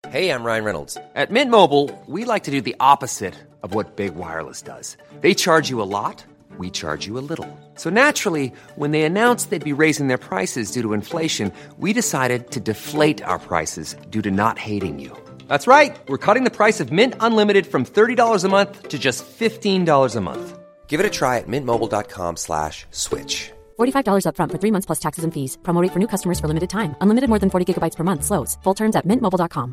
Hey, I'm Ryan Reynolds. At Mint Mobile, we like to do the opposite of what Big Wireless does. They charge you a lot, we charge you a little. So naturally, when they announced they'd be raising their prices due to inflation, we decided to deflate our prices due to not hating you. That's right. We're cutting the price of Mint Unlimited from $30 a month to just $15 a month. Give it a try at mintmobile.com/switch. $45 up front for 3 months plus taxes and fees. Promo rate for new customers for limited time. Unlimited more than 40 gigabytes per month. Slows full terms at mintmobile.com.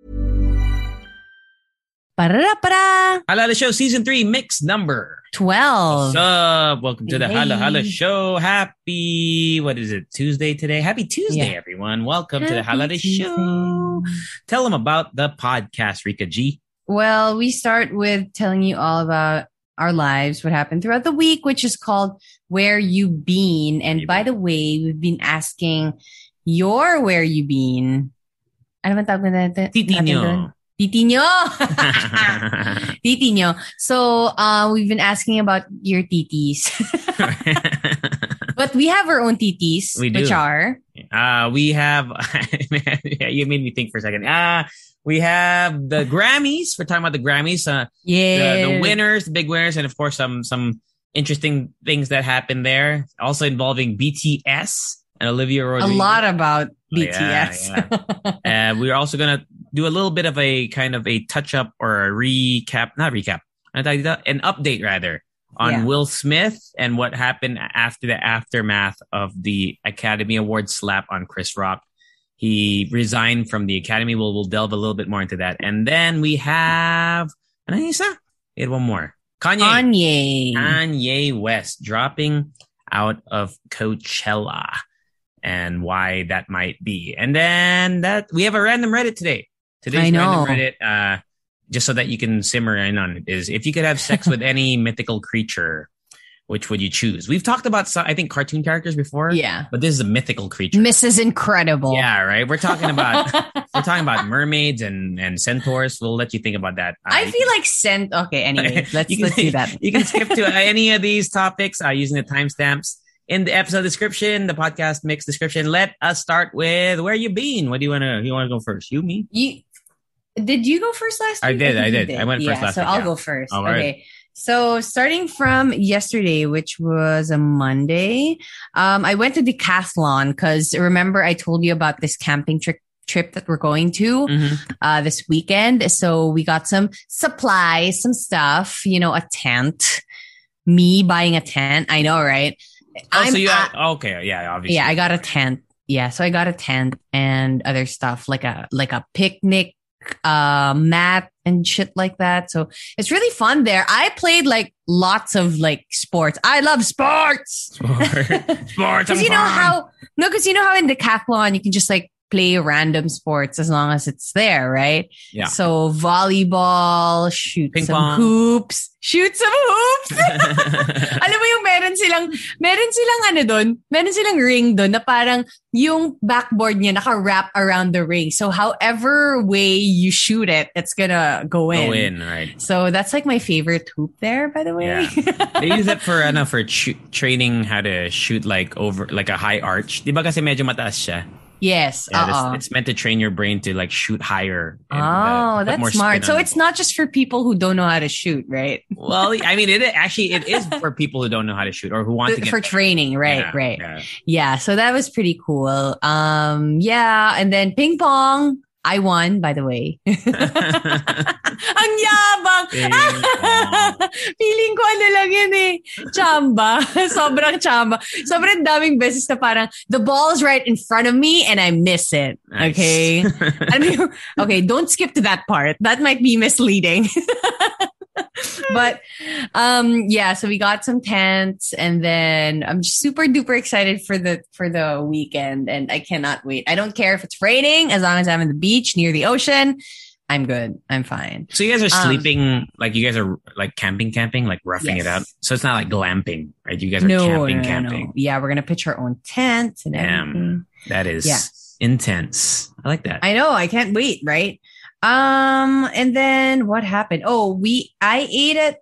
Para-para-para. Hala Hala Show Season 3 mix number 12. What's up? Welcome to the Hala Hala Show. Happy, what is it, Tuesday today? Happy Tuesday, everyone. Welcome to the Hala Hala Show. Tell them about the podcast, Rika G. Well, we start with telling you all about our lives, what happened throughout the week, which is called Where You Been. And by the way, we've been asking your Where You Been. Ano man tawag na natin? Titinyo. Titinyo. Titinyo. So, we've been asking about your titis. But we have our own titis. We do. Which are? We have, you made me think for a second. We have the Grammys. We're talking about the Grammys. The winners, the big winners, and of course, some interesting things that happened there. Also involving BTS and Olivia Rodrigo. A lot about BTS. Yeah. We're also going to do a little bit of a kind of a touch-up or a an update rather, on Will Smith and what happened after the aftermath of the Academy Award slap on Chris Rock. He resigned from the Academy. We'll delve a little bit more into that. And then we have... Ano isa? We had one more. Kanye West dropping out of Coachella and why that might be. And then we have a random Reddit today. Today's random Reddit, just so that you can simmer in on it, is if you could have sex with any mythical creature, which would you choose? We've talked about some, I think, cartoon characters before. Yeah. But this is a mythical creature. Mrs. Incredible. Yeah, right. We're talking about mermaids and centaurs. We'll let you think about that. I feel like okay, anyway, let's do that. You can skip to any of these topics using the timestamps in the episode description, the podcast mix description. Let us start with Where You Been? What do you want to go first? You, me? Did you go first last week? I did. I went first last week. So I'll go first. All okay. Right. So starting from yesterday, which was a Monday, I went to Decathlon because remember I told you about this camping trip that we're going to this weekend. So we got some supplies, some stuff, a tent. Me buying a tent. I know, right? Okay. Yeah, obviously. Yeah, I got a tent. Yeah, so I got a tent and other stuff like a picnic mat and shit like that. So it's really fun there. I played like lots of like sports. I love sports. Sports. Because you know how in Decathlon you can just like play random sports as long as it's there, right? Yeah. So volleyball, shoot some hoops. Alam mo yung meron silang ring doon na parang yung backboard niya naka-wrap around the ring. So however way you shoot it, it's gonna go in. Go in, right. So that's like my favorite hoop there, by the way. Yeah. They use it for training how to shoot like over like a high arch. Di ba kasi medyo mataas siya? Yes. Yeah, it's meant to train your brain to like shoot higher. And, that's smart. So it's not just for people who don't know how to shoot, right? Well, I mean, it is for people who don't know how to shoot or who want to get for training, right? Yeah, right. Yeah. Yeah. So that was pretty cool. Yeah. And then ping pong. I won, by the way. Ang yabang! Feeling ko ano lang yun eh. Chamba. Sobrang chamba. Sobrang daming beses na parang the ball's right in front of me and I miss it. Nice. Okay? Okay, don't skip to that part. That might be misleading. But yeah, so we got some tents and then I'm just super duper excited for the weekend and I cannot wait. I don't care if it's raining as long as I'm in the beach near the ocean. I'm good. I'm fine. So you guys are sleeping, like you guys are like camping, like roughing it out. So it's not like glamping, right? You guys are camping. No. Yeah, we're going to pitch our own tent and everything. That is intense. I like that. I know. I can't wait, right? And then what happened? I ate at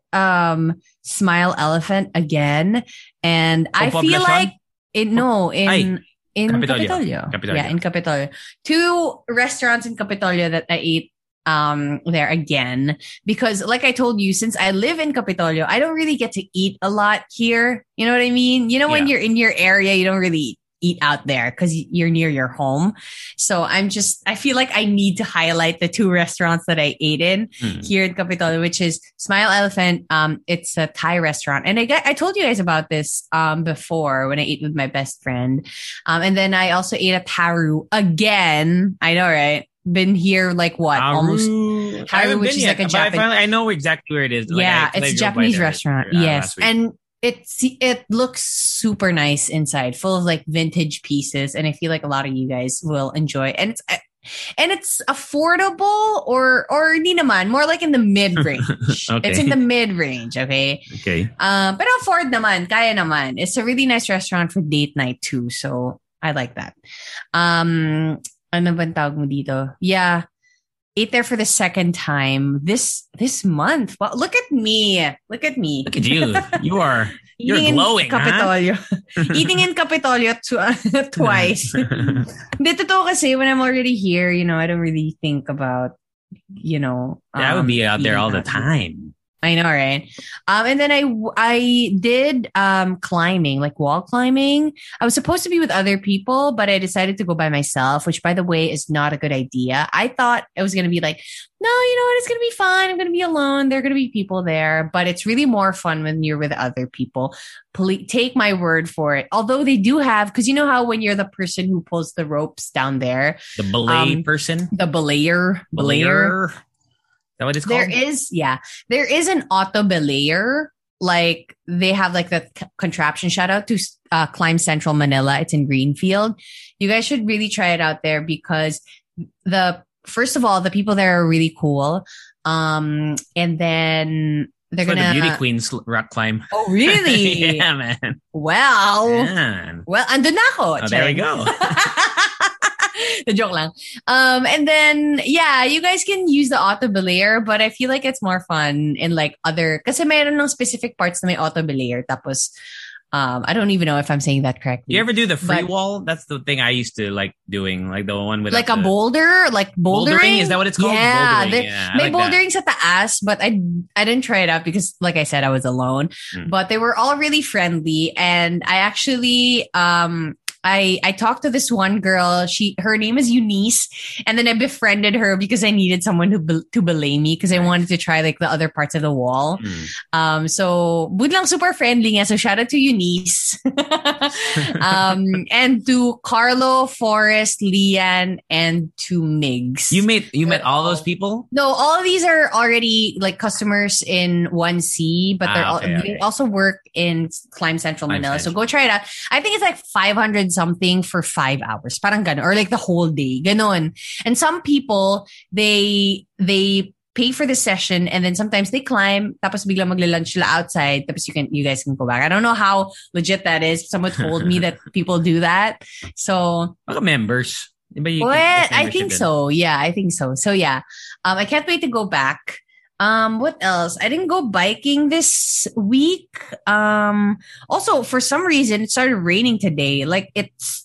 Smile Elephant again, and I feel like In Capitolio. Capitolio. Capitolio. Yeah, in Capitolio. 2 restaurants in Capitolio that I ate there again, because like I told you, since I live in Capitolio, I don't really get to eat a lot here. You know what I mean? You know, when you're in your area, you don't really eat out there because you're near your home. So I feel like I need to highlight the 2 restaurants that I ate in here in Capitolio, which is Smile Elephant. It's a Thai restaurant. And I told you guys about this before when I ate with my best friend. And then I also ate at Haru again. I know, right? Been here like what? Almost Haru, which is like a Japanese. I know exactly where it is. Yeah, it's a Japanese restaurant. Yes. And it looks super nice inside, full of like vintage pieces. And I feel like a lot of you guys will enjoy. And it's affordable or hindi naman, more like in the mid-range. Okay. It's in the mid-range, okay? Okay. But afford naman, kaya naman. It's a really nice restaurant for date night too. So I like that. Ano bang tawag mo dito? Yeah. Ate there for the second time this month. Well, look at me. Look at you. You're glowing, Capitolio. Eating in Capitolio twice. Hindi, totoo kasi when I'm already here, you know, I don't really think about, you know. I would be out there all the time. I know, right? And then I did climbing, like wall climbing. I was supposed to be with other people, but I decided to go by myself, which, by the way, is not a good idea. I thought it was going to be like, no, you know what? It's going to be fine. I'm going to be alone. There are going to be people there. But it's really more fun when you're with other people. Take my word for it. Although they do have, because you know how when you're the person who pulls the ropes down there. The belay person? The belayer. Is that what it's called? There is an auto belayer. Like they have like the contraption. Shout out to Climb Central Manila. It's in Greenfield. You guys should really try it out there because first of all, the people there are really cool. And then they're going to... the beauty queens rock climb. Oh, really? Yeah, man. Well, andun na ako. Oh, there we go. The joke lang. And then, you guys can use the auto belayer, but I feel like it's more fun in like other, kasi mayroon ng specific parts na may auto belayer. Tapos, I don't even know if I'm saying that correctly. You ever do the free wall? That's the thing I used to like doing, like the one with like a boulder, like bouldering. Is that what it's called? Yeah, bouldering. May bouldering sa taas, but I didn't try it out because, like I said, I was alone. But they were all really friendly, and I actually I talked to this one girl. Her name is Eunice, and then I befriended her because I needed someone to belay me because I wanted to try like the other parts of the wall. So bud lang super friendly nga. So shout out to Eunice, and to Carlo, Forrest, Lian, and to Migs. You met all those people? No, all of these are already like customers in 1C, but they also work in Climb Central Manila. So go try it out. I think it's like 500 something for 5 hours. Parang ganon. Or like the whole day. Ganon. And some people, they pay for the session and then sometimes they climb tapos bigla magla-lunch sila outside tapos you guys can go back. I don't know how legit that is. Someone told me that people do that. So... members. I think so. Yeah, I think so. So yeah. I can't wait to go back. What else? I didn't go biking this week. Also, for some reason, it started raining today. Like, it's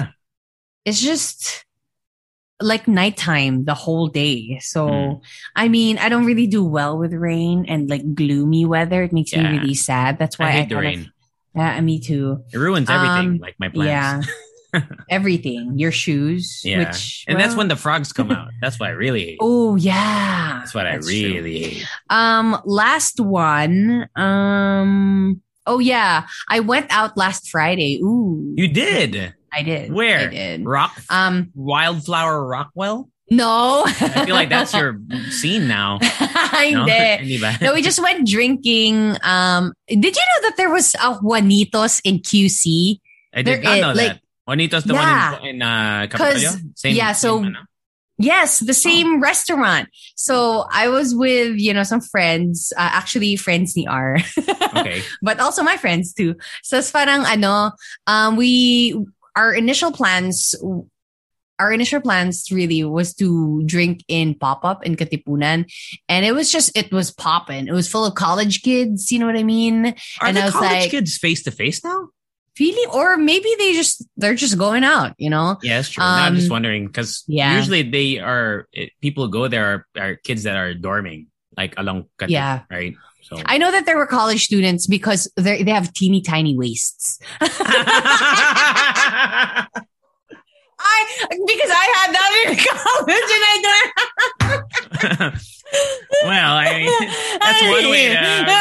just like nighttime the whole day. So, I mean, I don't really do well with rain and like gloomy weather. It makes me really sad. That's why I hate the rain. Yeah, me too. It ruins everything, like my plans. Yeah. Everything, your shoes, and that's when the frogs come out. That's what I really hate. Oh yeah, that's what I really hate. Last one. Oh yeah, I went out last Friday. Ooh, you did? I did. Where? I did. Wildflower Rockwell. No, I feel like that's your scene now. No, we just went drinking. Did you know that there was a Juanitos in QC? I did not know that. Juanitos, the one in Capitolio? Yes, the same restaurant. So I was with, some friends, actually friends ni R. Okay. But also my friends too. So it's parang our initial plans really was to drink in Pop-Up in Katipunan. And it was popping. It was full of college kids, you know what I mean? Are the college kids face to face now? feeling, or maybe they're just going out, you know? Yeah, that's true. No, I'm just wondering because yeah. usually people who go there are kids that are dorming, like along Kati, Yeah. right? So I know that there were college students because they have teeny tiny waists. Because I had that in college and I don't. Well, I mean, that's one way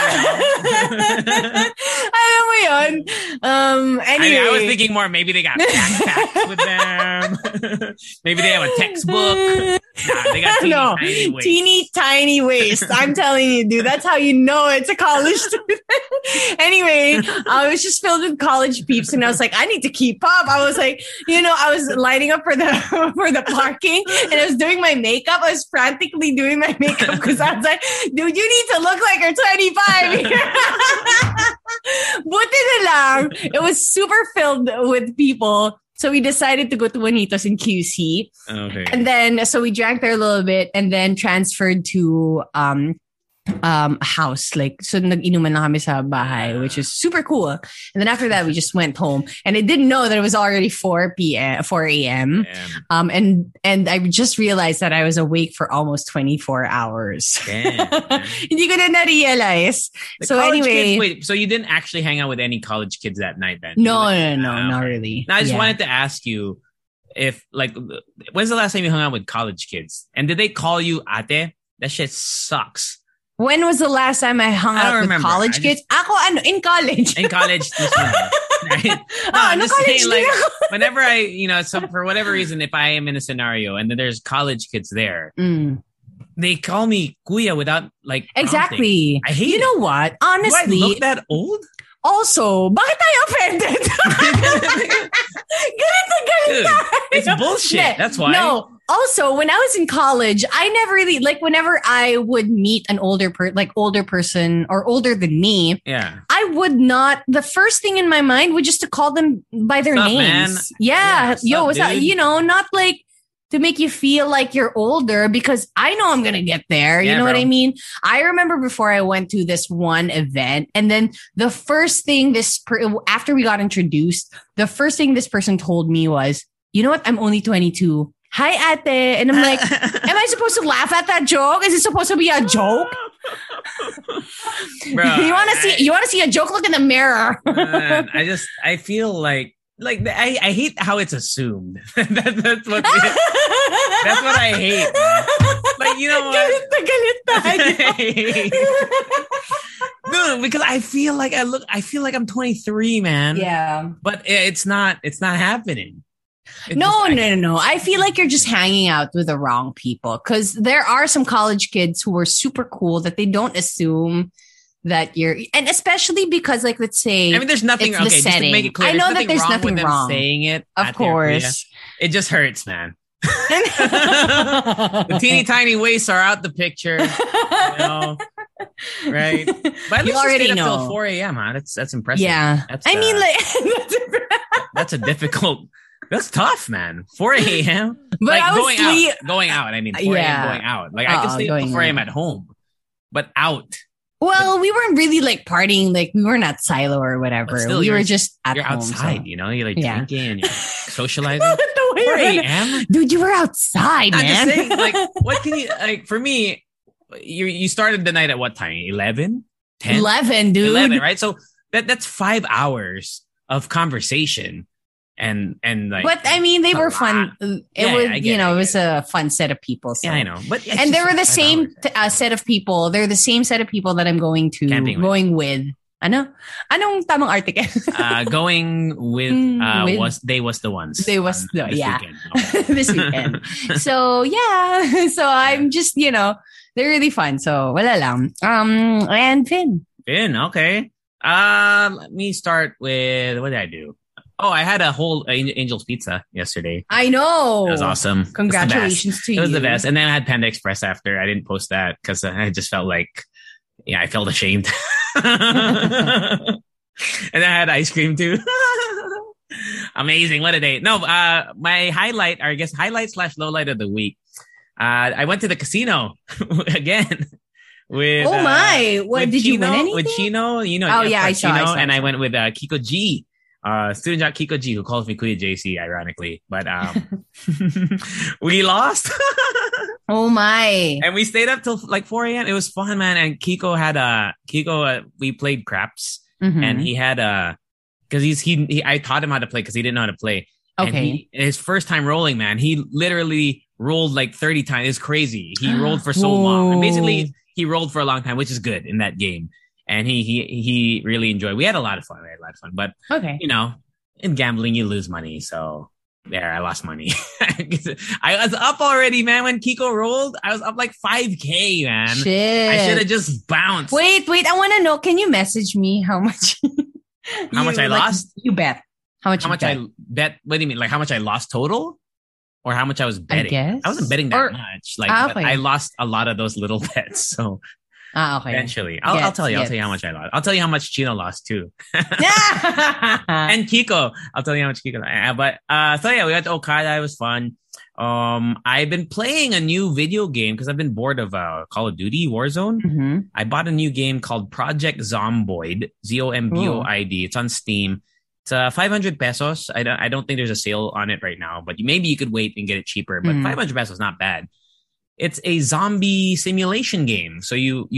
to. Alam mo yun? Anyway. I was thinking more, maybe they got backpacks with them. Maybe they have a textbook. Nah, they got tiny waist. Teeny tiny waist. I'm telling you, dude, that's how you know it's a college student. Anyway, I was just filled with college peeps and I was like, I need to keep up. I was like, you know, I was lining up for the parking and I was doing my makeup. I was frantically doing my makeup because I was like, dude, you need to look like you're 25. Buti na lang. It was super filled with people. So we decided to go to Juanitos in QC. Okay. And then, so we drank there a little bit and then transferred to a house. Like, so nag-inuman na kami sa bahay, which is super cool. And then after that, we just went home. And I didn't know that it was already 4 a.m. And I just realized that I was awake for almost 24 hours. Hindi ko na na-realize. So anyway. Kids, wait, so you didn't actually hang out with any college kids that night then? No, not really. Now, I just wanted to ask you if, like, when's the last time you hung out with college kids? And did they call you ate? That shit sucks. When was the last time I hung out with college kids? Ako, in college. In college. Right? No, I'm just saying, like, whenever I, you know, so for whatever reason, if I am in a scenario and then there's college kids there, they call me kuya without, like, exactly. I hate it. You know what? Honestly. Do I look that old? Also, bakit tayo offended? Galit na. It's bullshit. That's why. No. Also, when I was in college, I never really, like, whenever I would meet an older person or older than me, I would not, the first thing in my mind would just to call them by their names. Man? Yeah. Yo, what's up? You know, not like to make you feel like you're older because I know I'm going to get there. You know what I mean? I remember before I went to this one event and then the first thing after we got introduced, the first thing this person told me was, you know what? I'm only 22. Hi, ate. And I'm like, am I supposed to laugh at that joke? Is it supposed to be a joke? Bro, you want to see a joke? Look in the mirror. I feel like I hate how it's assumed. That's what I hate. Man. Like, you know what? No, because I feel like I'm 23, man. Yeah. But it's not happening. No. I feel like you're just hanging out with the wrong people because there are some college kids who are super cool that they don't assume that you're, and especially because, like, let's say, I mean, there's nothing. Okay, just to make it clear, I know that there's nothing wrong saying it. Of course, it just hurts, man. The teeny tiny waists are out the picture, you know, right? But at least you already know. Till 4 a.m. Huh? That's impressive. Yeah, I mean, that's a difficult. That's tough, man. 4 a.m. But like I was going out. I mean, 4 a.m. going out. Like I can sleep before I'm at home, but out. Well, we weren't really like partying. Like we weren't at Silo or whatever. Still, we were just at you're home. Outside, so. you know, you're like drinking and you're socializing. 4 a.m. Dude, you were outside, man. I'm just saying, like, what can you like? For me, you started the night at what time? 11, 10? 11, dude. 11, right? So that's 5 hours of conversation. And like, but I mean, they were fun. It was a fun set of people. So. Yeah, I know. But and they were the same set of people. They're the same set of people that I'm going with. Ano? Anong tamang article? Going with was the ones. They was this weekend. No. This weekend. So yeah. So I'm just, they're really fun. So wala lang. And Finn, okay. Let me start with, what did I do? Oh, I had a whole Angel's Pizza yesterday. I know. It was awesome. Congratulations to you. It was the best. And then I had Panda Express after. I didn't post that because I just felt like, I felt ashamed. And I had ice cream too. Amazing. What a day. No, my highlight, or I guess highlight/lowlight of the week. I went to the casino again. With, what did Chino, you win anything? With Chino, I saw. And I went with Kiko G. Student Jack Kiko G, who calls me Kuya JC, ironically. But we lost. Oh my. And we stayed up till like 4 a.m. It was fun, man. And Kiko had we played craps, and he had because I taught him how to play because he didn't know how to play. Okay. And his first time rolling, man, he literally rolled like 30 times. It's crazy. He rolled for so long. And basically he rolled for a long time, which is good in that game. And he really enjoyed. We had a lot of fun. But you know, in gambling you lose money. So there, I lost money. I was up already, man. When Kiko rolled, I was up like 5K, man. Shit. I should have just bounced. Wait. I want to know. Can you message me how much? How much I lost? You bet. How much I bet? What do you mean? Like how much I lost total? Or how much I was betting? I wasn't betting that much. Like but I lost a lot of those little bets. So eventually, I'll tell you. I'll tell you how much I lost. I'll tell you how much Chino lost too. And Kiko, I'll tell you how much Kiko lost. But so yeah, we went to Okada. It was fun. I've been playing a new video game because I've been bored of Call of Duty Warzone. Mm-hmm. I bought a new game called Project Zomboid, Zomboid. It's on Steam. It's 500 pesos. I don't think there's a sale on it right now, but maybe you could wait and get it cheaper. But 500 pesos is not bad. It's a zombie simulation game. So you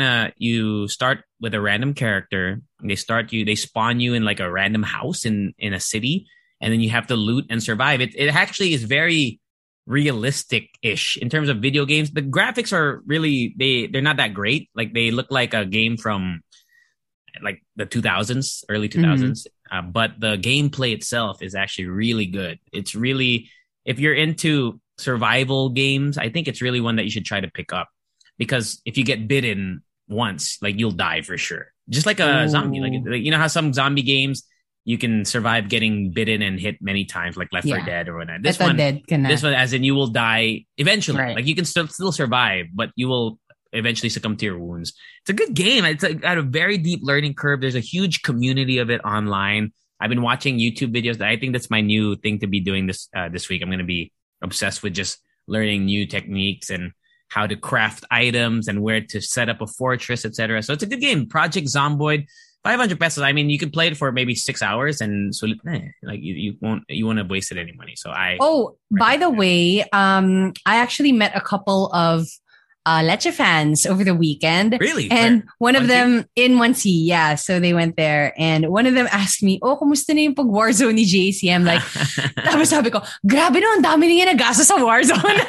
start with a random character. They spawn you in like a random house in a city, and then you have to loot and survive. It actually is very realistic-ish in terms of video games. The graphics are really they're not that great. Like they look like a game from like the 2000s, early 2000s. But the gameplay itself is actually really good. It's really, if you're into survival games, I think it's really one that you should try to pick up, because if you get bitten once, like you'll die for sure. Just like a zombie, like you know how some zombie games you can survive getting bitten and hit many times, like Left 4 Dead or whatnot. This one, as in you will die eventually. Right. Like you can still survive, but you will eventually succumb to your wounds. It's a good game. It's got a very deep learning curve. There's a huge community of it online. I've been watching YouTube videos. I think that's my new thing to be doing this week. I'm going to be obsessed with just learning new techniques and how to craft items and where to set up a fortress, etc. So it's a good game. Project Zomboid, 500 pesos. I mean, you could play it for maybe 6 hours and like you won't have wasted any money. So by the way, I actually met a couple of Leche fans over the weekend. Really? And one of them in 1C, yeah. So they went there and one of them asked me, kumusta na yung pag Warzone ni JC? I'm like, tapos sabi ko, grabe no, ang dami niya nagasa sa Warzone.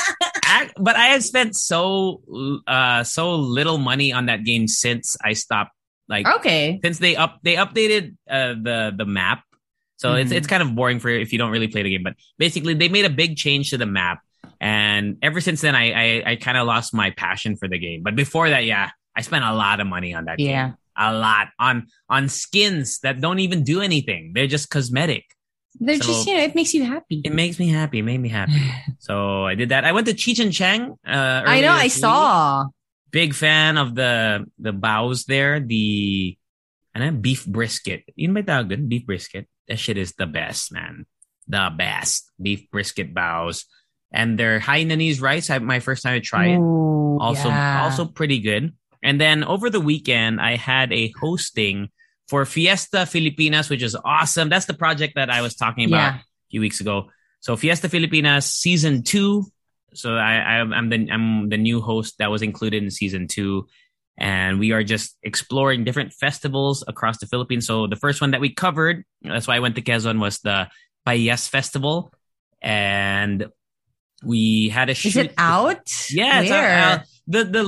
But I have spent so little money on that game since I stopped. Like, since they updated the map. So it's kind of boring for if you don't really play the game. But basically, they made a big change to the map. And ever since then, I kind of lost my passion for the game. But before that, I spent a lot of money on that game. A lot on skins that don't even do anything. They're just cosmetic. They're just, it makes you happy. It makes me happy. It made me happy. So I did that. I went to Cheech and Chang. I know. I saw. Big fan of the bows there. The beef brisket. Yun ba tawag dun? Beef brisket. That shit is the best, man. The best. Beef brisket bows. And their Hainanese rice, my first time to try it. Ooh, also pretty good. And then over the weekend, I had a hosting for Fiesta Filipinas, which is awesome. That's the project that I was talking about a few weeks ago. So Fiesta Filipinas season 2. So I'm the new host that was included in season 2. And we are just exploring different festivals across the Philippines. So the first one that we covered, that's why I went to Quezon, was the Payas Festival. And we had a shoot. Is it out? Yeah, it's out. The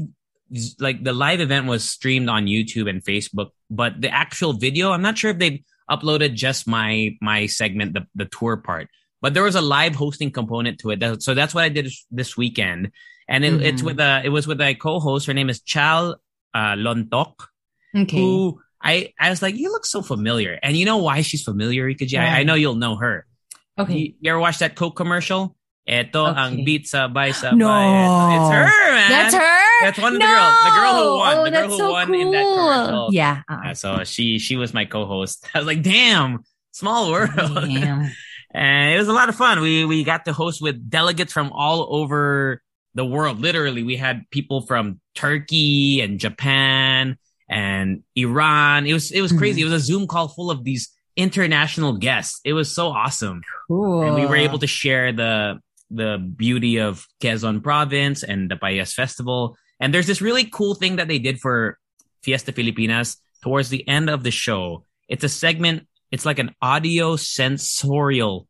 live event was streamed on YouTube and Facebook, but the actual video, I'm not sure if they uploaded just my segment, the tour part. But there was a live hosting component to it. So that's what I did this weekend. And it was with a co-host. Her name is Chal Lontok. Okay. Who I was like, you look so familiar. And you know why she's familiar, Rika G? I know you'll know her. Okay. You ever watched that Coke commercial? Eto ang beat sabay sabay. No. It's her, man. That's her? That's one of the girls. The girl who won. Oh, the girl who won in that commercial. Yeah. So she was my co-host. I was like, damn, small world. Damn. And it was a lot of fun. We got to host with delegates from all over the world. Literally, we had people from Turkey and Japan and Iran. It was crazy. It was a Zoom call full of these international guests. It was so awesome. Cool. And we were able to share the beauty of Quezon province and the Payas Festival. And there's this really cool thing that they did for Fiesta Filipinas towards the end of the show. It's a segment. It's like an audio sensorial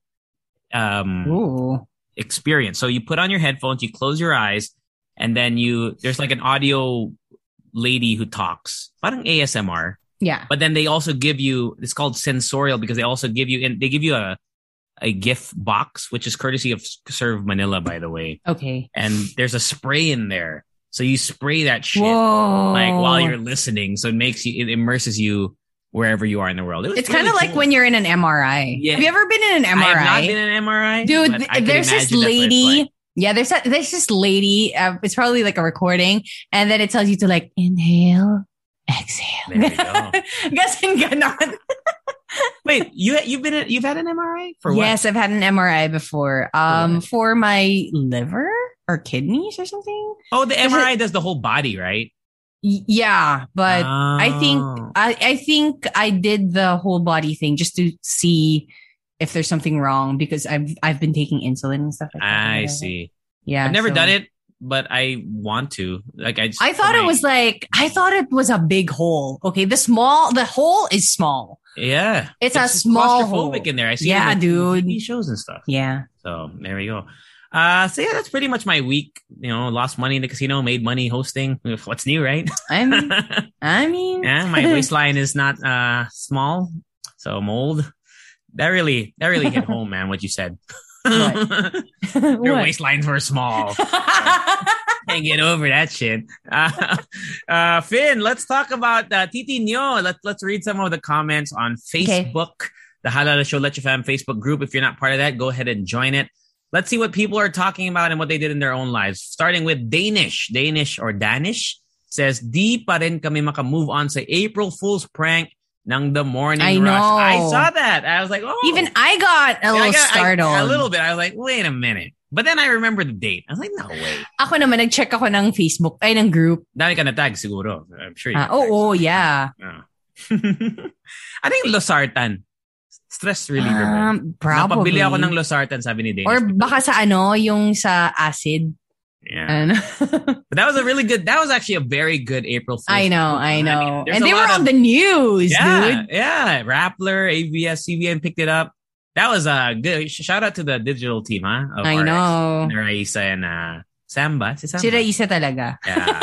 experience. So you put on your headphones, you close your eyes, and then there's like an audio lady who talks, parang ASMR. Yeah. But then they also give you, it's called sensorial because they also give you, they give you a gift box, which is courtesy of Serve Manila, by the way. Okay. And there's a spray in there. So you spray that shit Whoa. like while you're listening. So it immerses you wherever you are in the world. It's really kind of like when you're in an MRI. Yeah. Have you ever been in an MRI? I have not been in an MRI. Dude, there's this lady. Yeah, there's this lady. It's probably like a recording. And then it tells you to like inhale, exhale. There we go. Ganon, ganon. Wait, you've had an MRI for what? Yes, I've had an MRI before. For my liver or kidneys or something. Oh, the MRI does the whole body, right? Yeah, but I think I did the whole body thing just to see if there's something wrong because I've been taking insulin and stuff like that. I see. Yeah, I've never done it, but I want to. Like I thought it was a big hole. Okay, the hole is small. Yeah, it's a small hole in there. I see. Yeah, dude. TV shows and stuff. Yeah. So there we go. So yeah, that's pretty much my week. Lost money in the casino, made money hosting. What's new, right? I mean, yeah, my waistline is not small, so mold. That really hit home, man. What you said. What? Your waistlines were small. Can't get over that shit. Finn, let's talk about Titi Nyo. Let's read some of the comments on Facebook. The Halala Show Let Your Fam Facebook group. If you're not part of that, go ahead and join it. Let's see what people are talking about and what they did in their own lives. Starting with Danish says, di pa rin kami makamove on sa April Fool's prank ng The Morning Rush. I saw that. I was like, oh. Even I got a little startled. A little bit. I was like, wait a minute. But then I remember the date. I was like, no way. Ako naman, nag-check ako ng Facebook, ng group. Dami ka na-tag siguro. I'm sure you yeah. I think Losartan. Stress reliever. Probably. Napabili ako ng Losartan, sabi ni Danish. Or baka sa yung sa acid. Yeah. But that was actually a very good April Fool's. I know. And they were on the news, dude. Yeah. Rappler, ABS, CBN picked it up. That was a good shout out to the digital team, huh? I know. Raisa and Samba. Si Raisa talaga.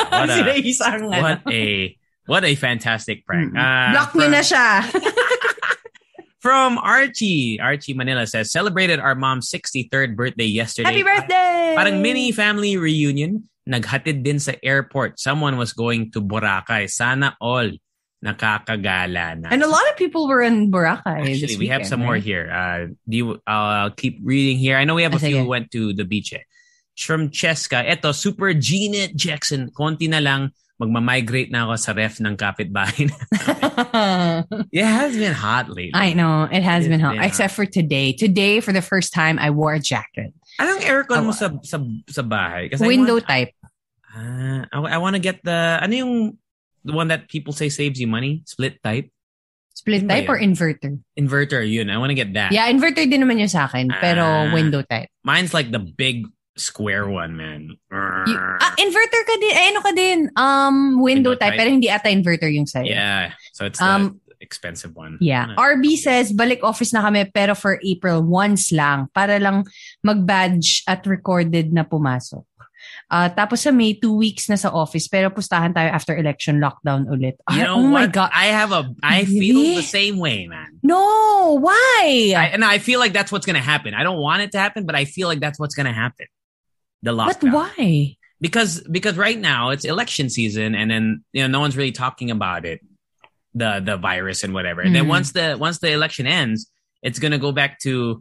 Yeah. What a fantastic prank. Block nyo na siya. From Archie Manila says, celebrated our mom's 63rd birthday yesterday. Happy birthday! Parang mini family reunion. Naghatid din sa airport. Someone was going to Boracay. Sana all nakakagala na. And a lot of people were in Boracay. Actually, we have some more here. I'll keep reading here. I know we have a few who went to the beach. From Cheska, eto, Super Jeanette Jackson. Konti na lang. Magmamigrate na ako sa ref ng kapitbahay. It has been hot lately. I know. It has been hot. Except for today. Today, for the first time, I wore a jacket. Anong aircon mo sa bahay? Kasi window type. I want to get the one that people say saves you money? Split type? Split type or inverter? Inverter, yun. I want to get that. Yeah, inverter din naman yun sa akin. Pero window type. Mine's like the big square one, man. Inverter ka din. Ano ka din? Window type. Pero hindi ata inverter yung sa'yo. Yeah. So it's the expensive one. Yeah. RB says, balik office na kami pero for April, once lang. Para lang mag-badge at recorded na pumasok. Tapos sa May, 2 weeks na sa office pero pustahan tayo after election lockdown ulit. You know my what? God. I feel the same way, man. No, why? I feel like that's what's going to happen. I don't want it to happen, but I feel like that's what's going to happen. The lockdown. But why? Because right now it's election season and then no one's really talking about it. The virus and whatever. And then once the election ends, it's going to go back to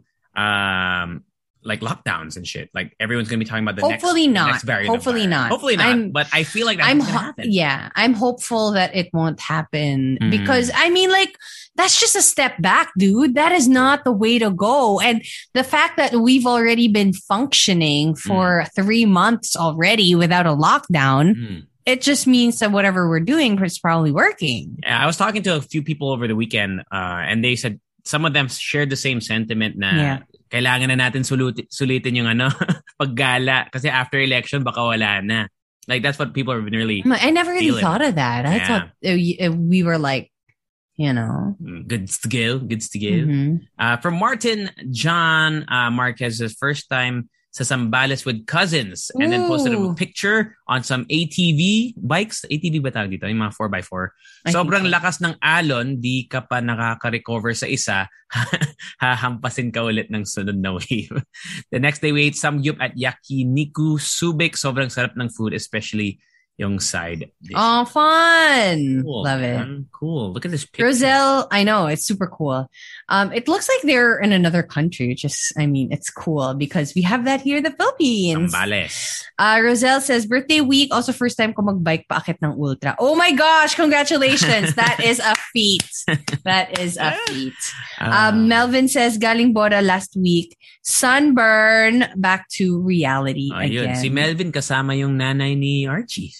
like lockdowns and shit. Like everyone's going to be talking about the next variant. Hopefully not. Hopefully not. But I feel like that's going to happen. Yeah. I'm hopeful that it won't happen because I mean, like, that's just a step back, dude. That is not the way to go. And the fact that we've already been functioning for 3 months already without a lockdown, it just means that whatever we're doing is probably working. Yeah, I was talking to a few people over the weekend, and they said some of them shared the same sentiment na kailangan na natin sulitin yung paggala kasi after election baka wala na. Like that's what people have been really I never really feeling. thought of that. I thought we were like, goods to go. Mm-hmm. From Martin John Marquez's first time sa Zambales with cousins and then posted a picture on some ATV bikes. ATV ba tawag dito? Yung mga 4x4. Sobrang lakas ng alon, di ka pa nakaka-recover sa isa, hahampasin ka ulit ng sunod na wave. The next day, we ate samgyup at Yakiniku Subic. Sobrang sarap ng food, especially yung side dish. Oh, fun. Cool, Love it. man. Cool. Look at this picture. Roselle, I know, it's super cool. It looks like they're in another country, which is, it's cool because we have that here in the Philippines. Zambales. Roselle says, birthday week, also first time ko magbike paakit ng ultra. Oh my gosh, congratulations. That is a feat. That is a feat. Melvin says, galing Bora last week. Sunburn, back to reality again. Si Melvin kasama yung nanay ni Archie.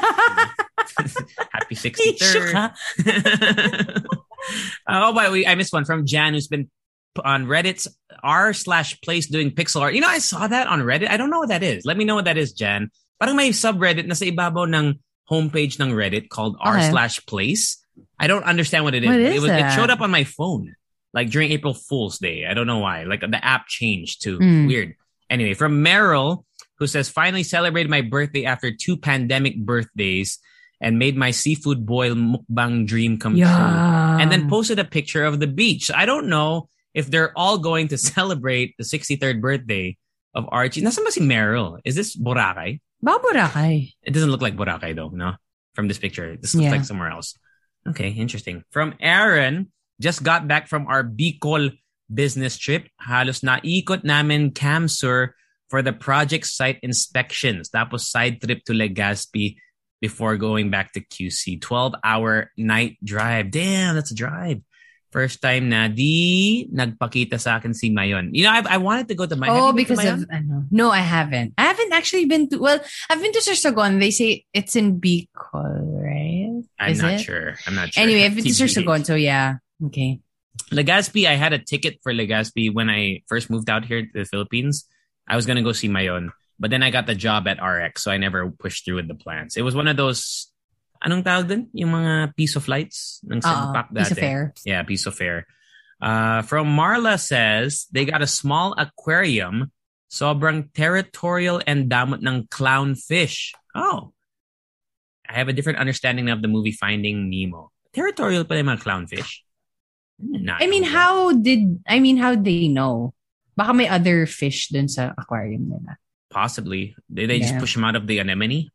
Happy 63rd. I missed one from Jan, who's been on Reddit's r/place doing pixel art. I saw that on Reddit. I don't know what that is. Let me know what that is, Jan. Parang may subreddit na sa ibabaw ng homepage ng Reddit called r/place. I don't understand what it is. It showed up on my phone like during April Fool's Day. I don't know why. Like the app changed too. Weird. Anyway, from Meryl, who says, finally celebrated my birthday after 2 pandemic birthdays and made my seafood boil mukbang dream come true. And then posted a picture of the beach. I don't know if they're all going to celebrate the 63rd birthday of Archie. Nasaan ba si Meryl? Is this Boracay? Boracay. It doesn't look like Boracay though, no? From this picture. This looks like somewhere else. Okay, interesting. From Aaron, just got back from our Bicol business trip. Halos naikot namin Camsur for the project site inspections. Tapos side trip to Legazpi before going back to QC. 12-hour night drive. Damn, that's a drive. First time na di nagpakita sa akin si Mayon. I wanted to go to Mayon. Oh, because of... No, I haven't. I haven't actually been to... Well, I've been to Sorsogon. They say it's in Bicol, right? I'm not sure. Anyway, I've been to Sorsogon, so yeah. Okay. Legazpi, I had a ticket for Legazpi when I first moved out here to the Philippines. I was going to go see Mayon. But then I got the job at RX, so I never pushed through with the plans. It was one of those... Anong tawag din? Yung mga piso flights ng Sempac dati. Piso fare. Yeah, piso fare. From Marla says, they got a small aquarium. Sobrang territorial and damot ng clownfish. Oh. I have a different understanding of the movie Finding Nemo. Territorial pa yung mga clownfish. How they know? Baka may other fish dun sa aquarium nila. Possibly. They just push them out of the anemone?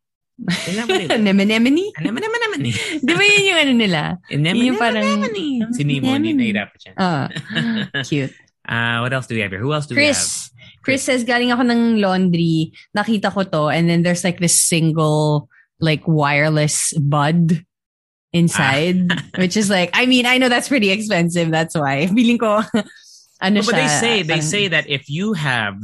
Anemone? Di ba yun yung nila? Yung parang... Si Nemo, nahirapan siya. Cute. What else do we have here? Who else do we have? Chris says, galing ako ng laundry, nakita ko to, and then there's like this single like wireless bud inside, which is like, I know that's pretty expensive. That's why. Feeling ko, but they say that if you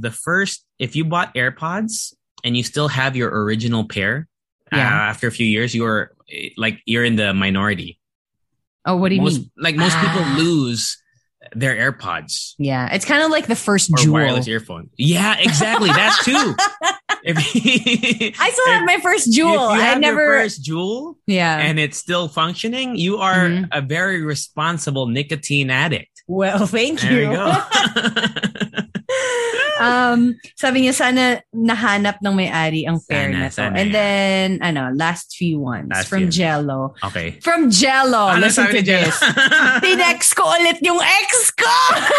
bought AirPods and you still have your original pair, after a few years, you're in the minority. Oh, what do you mean? Like most people lose their AirPods. Yeah, it's kind of like the first or Jewel. wireless earphone. Yeah, exactly. That's too. I still have my first Jewel. If you have your first Jewel, and it's still functioning, you are a very responsible nicotine addict. Well, thank you. There you go. Sabi niya, sana nahanap ng may-ari ang pair na to. And then, last few ones from Jello. Okay. From Jello. Listen to this. Tinext ko ulit yung ex ko!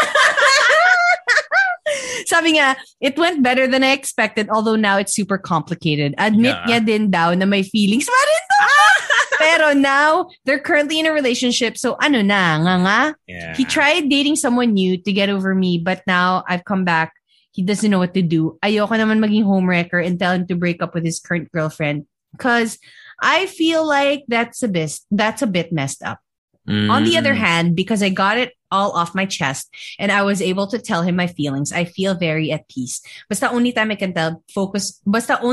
Sabi nga, it went better than I expected, although now it's super complicated. Admit niya din daw na may feelings pa rin to. Pero now, they're currently in a relationship, so nga. Yeah. He tried dating someone new to get over me, but now I've come back. He doesn't know what to do. Ayoko naman maging homewrecker and tell him to break up with his current girlfriend because I feel like that's a bit messed up. On the other hand, because I got it all off my chest and I was able to tell him my feelings, I feel very at peace. Basta only time can tell, focus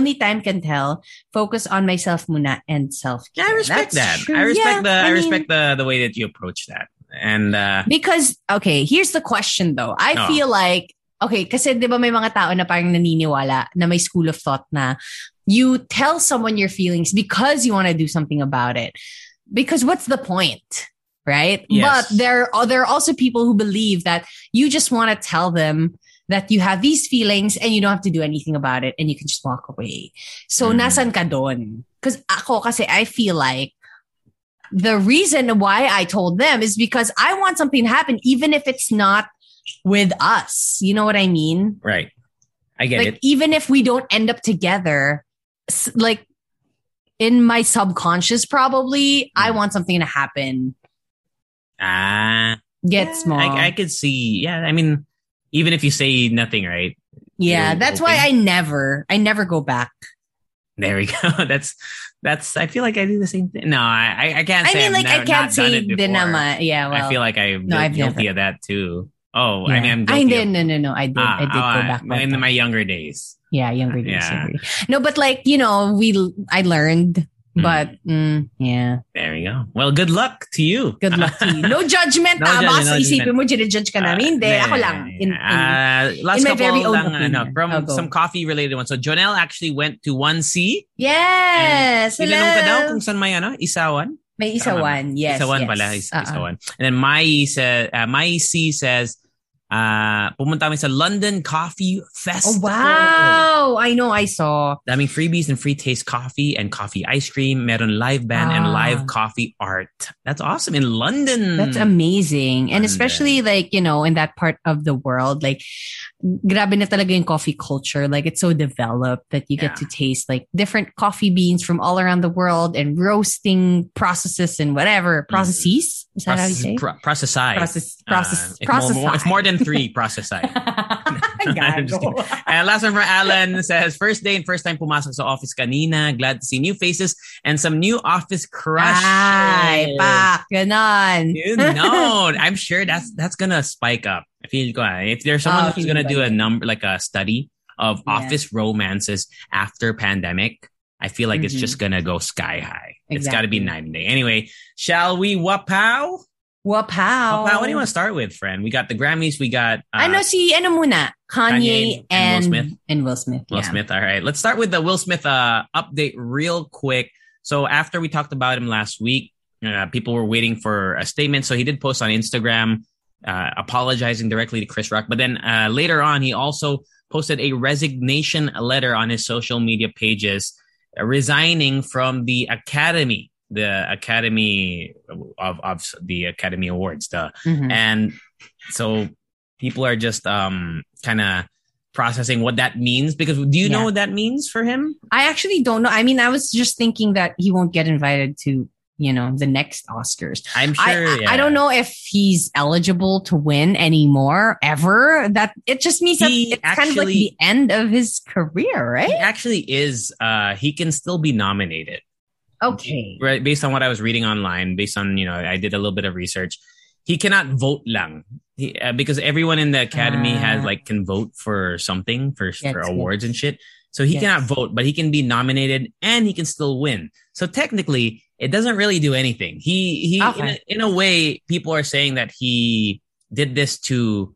on myself muna and self-care. Yeah, I respect that. True. I respect the way that you approach that. And because, okay, here's the question though. I feel like, okay, kasi di ba may mga tao na parang naniniwala na may school of thought na you tell someone your feelings because you want to do something about it. Because what's the point? Right? Yes. But there are also people who believe that you just want to tell them that you have these feelings and you don't have to do anything about it and you can just walk away. So, nasan ka doon? Because I feel like the reason why I told them is because I want something to happen, even if it's not with us. You know what I mean? Right. I get it. Even if we don't end up together, like in my subconscious, probably I want something to happen. Get small. I could see. Yeah. I mean, even if you say nothing, right? Yeah. That's why I never go back. There we go. That's, I feel like I do the same thing. No, I can't say. I mean, like, I can't say dinama. Yeah. Well, I feel like I'm guilty of that too. Oh, yeah. I mean, I'm guilty. No. I did go back. In my younger days. Yeah, younger days. No, but like, you know, I learned. But, yeah. There we go. Well, good luck to you. Good luck to you. No judgment, Basta isipin mo, ginajudge ka namin. Hindi, ako lang. Last my couple very own lang, from some coffee-related ones. So, Jonelle actually went to 1C. Yes. Tinanong ka daw kung saan may Isawan? May Isawan, yes. Isawan pala, Isawan. And then Mai C says, pumunta kami sa London Coffee Festival. Oh, wow. I know, I saw. Daming freebies and free taste coffee and coffee ice cream. Meron live band and live coffee art. That's awesome in London. That's amazing. And especially like, you know, in that part of the world, like, grabe na talaga yung coffee culture. Like, it's so developed that you get to taste like different coffee beans from all around the world and roasting processes and whatever. Processes? Is that how you say? Processize. Processize. It's more than 3 processize. And last one from Alan says, first day and first time pumasok sa office kanina. Glad to see new faces and some new office crushes. Ay, pak, ganon. You know, I'm sure that's gonna spike up. If there's someone who's gonna do a number, like a study of office romances after pandemic, I feel like it's just gonna go sky high. Exactly. It's gotta be night and day. Anyway, shall we wapow? Wapow. What do you want to start with, friend? We got the Grammys. We got muna? Kanye and Will Smith. And Will Smith. Will Smith. All right. Let's start with the Will Smith update real quick. So after we talked about him last week, people were waiting for a statement. So he did post on Instagram apologizing directly to Chris Rock. But then later on, he also posted a resignation letter on his social media pages, resigning from the Academy. The Academy of the Academy Awards, and so people are just kind of processing what that means. Because do you know what that means for him? I actually don't know. I mean, I was just thinking that he won't get invited to, you know, the next Oscars. I'm sure. I don't know if he's eligible to win anymore ever. That it just means that it's kind of like the end of his career, right? He actually is. He can still be nominated. Okay. Right. Based on what I was reading online, based on, you know, I did a little bit of research. He cannot vote lang. Because everyone in the Academy can vote for something for awards and shit. So he cannot vote, but he can be nominated and he can still win. So technically, it doesn't really do anything. He in a way, people are saying that he did this to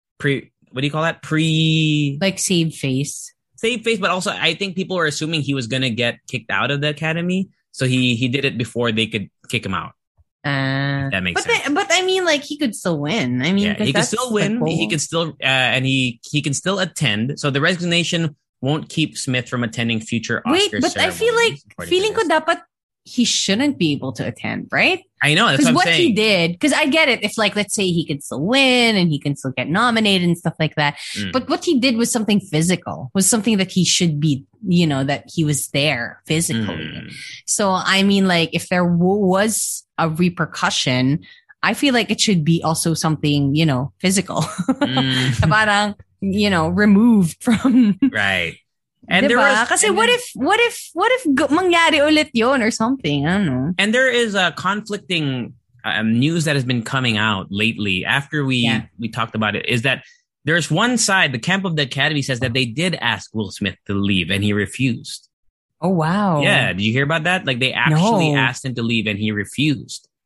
save face. Save face, but also I think people were assuming he was gonna get kicked out of the Academy. So he did it before they could kick him out. That makes sense. But I mean, like, he could still win. I mean, he can still win. He can still and he can still attend. So the resignation won't keep Smith from attending future Oscar but I feel like feeling ko dapat he shouldn't be able to attend, right? I know, that's what I'm saying. He did, because I get it. If, like, let's say he could still win and he can still get nominated and stuff like that. But what he did was something physical, was something that he should be, you know, that he was there physically. So, I mean, like, if there was a repercussion, I feel like it should be also something, you know, physical. Parang, you know, removed from... Right. And diba? there was, kasi what if mangyari ulit yon or something? I don't know. And there is a conflicting news that has been coming out lately after we talked about it, is that there's one side, the camp of the Academy says that they did ask Will Smith to leave and he refused. Oh, wow. Yeah. Did you hear about that? Like, they actually asked him to leave and he refused.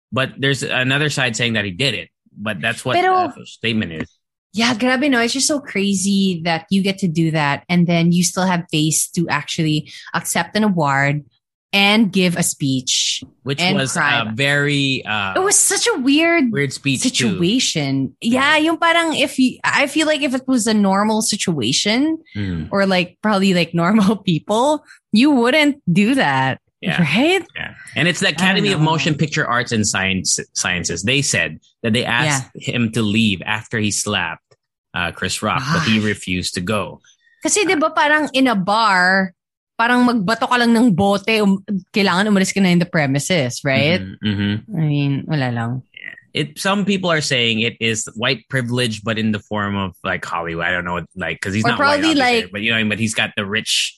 But there's another side saying that he did it. But that's what the statement is. Yeah, grabe no. It's just so crazy that you get to do that and then you still have face to actually accept an award and give a speech. Which was a very... it was such a weird speech situation. Too. Yeah, yung parang I feel like if it was a normal situation or like probably like normal people, you wouldn't do that. Yeah. Right? Yeah. And it's the Academy of Motion Picture Arts and Sciences. They said that they asked him to leave after he slapped Chris Rock, but he refused to go. Kasi di ba parang in a bar, parang magbato ka lang ng bote, kailangan umalis ka na in the premises, right? Mm-hmm. I mean, wala lang. Some people are saying it is white privilege, but in the form of like Hollywood. I don't know, like, because he's not probably white, like, but you know, but he's got the rich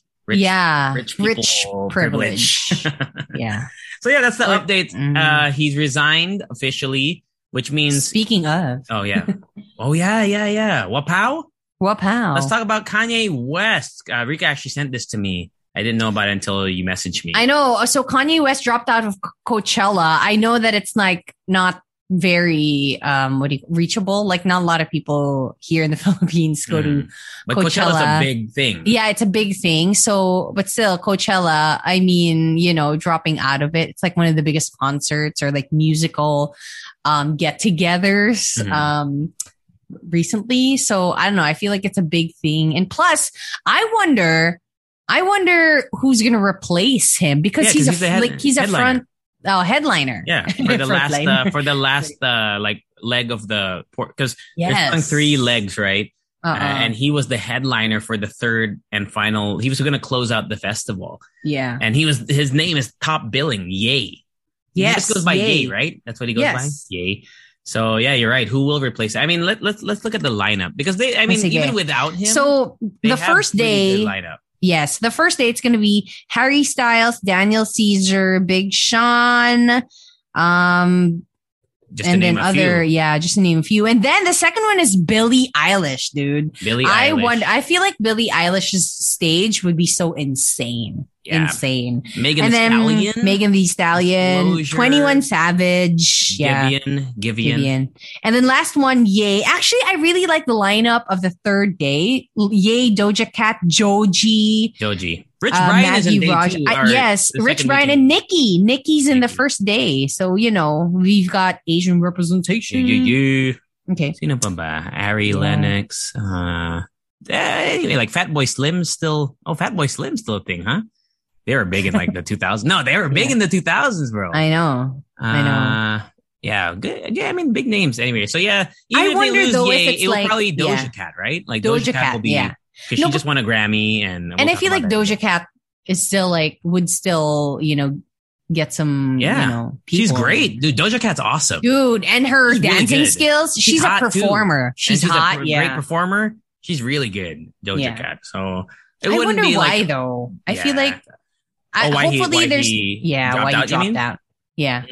privilege. Yeah. So yeah, that's the update. He's resigned officially, which means speaking of. Oh yeah. Wapow. Let's talk about Kanye West. Rika actually sent this to me. I didn't know about it until you messaged me. I know. So Kanye West dropped out of Coachella. I know that it's like not very reachable. Like not a lot of people here in the Philippines go to but Coachella. Coachella's a big thing. Yeah, it's a big thing. So, but still, Coachella, I mean, you know, dropping out of it, it's like one of the biggest concerts or like musical get-togethers recently. So I don't know. I feel like it's a big thing. And plus, I wonder who's going to replace him because he's a front headliner. Yeah, for the last like leg of the because there's 3 legs, right? And he was the headliner for the third and final. He was going to close out the festival. Yeah, and his name is top billing. Ye. Yes, he just goes by Ye, right? That's what he goes by. Ye. So yeah, you're right. Who will replace it? I mean, let's look at the lineup because even without him. So the first day lineup. Yes, the first day it's going to be Harry Styles, Daniel Caesar, Big Sean, just to name a few. And then the second one is Billie Eilish, dude. I feel like Billie Eilish's stage would be so insane. Yeah. Insane. Megan Thee Stallion. Disclosure. 21 Savage. Giveon. And then last one, Ye. Actually, I really like the lineup of the third day. Ye, Doja Cat, Joji. Rich Brian is in day 2. Yes, Rich Brian and Nicki. Nicki's in the first day. So, you know, we've got Asian representation. Okay. Sino pa ba? Ari Lennox. Anyway, like Fatboy Slim's still a thing, huh? They were big in like the 2000s. No, they were big in the 2000s, bro. I know. Yeah, good. Yeah, I mean, big names anyway. So yeah, even I wonder though if it's it would probably Doja Cat, right? Like Doja Cat will be because she just won a Grammy, and I feel like Doja Cat is still would still get some people. She's great, dude. Doja Cat's awesome, dude, and her dancing skills. She's a performer. She's hot, a great performer. She's really good, Doja Cat. So I wonder why though. I feel like. Why he dropped out. Yeah.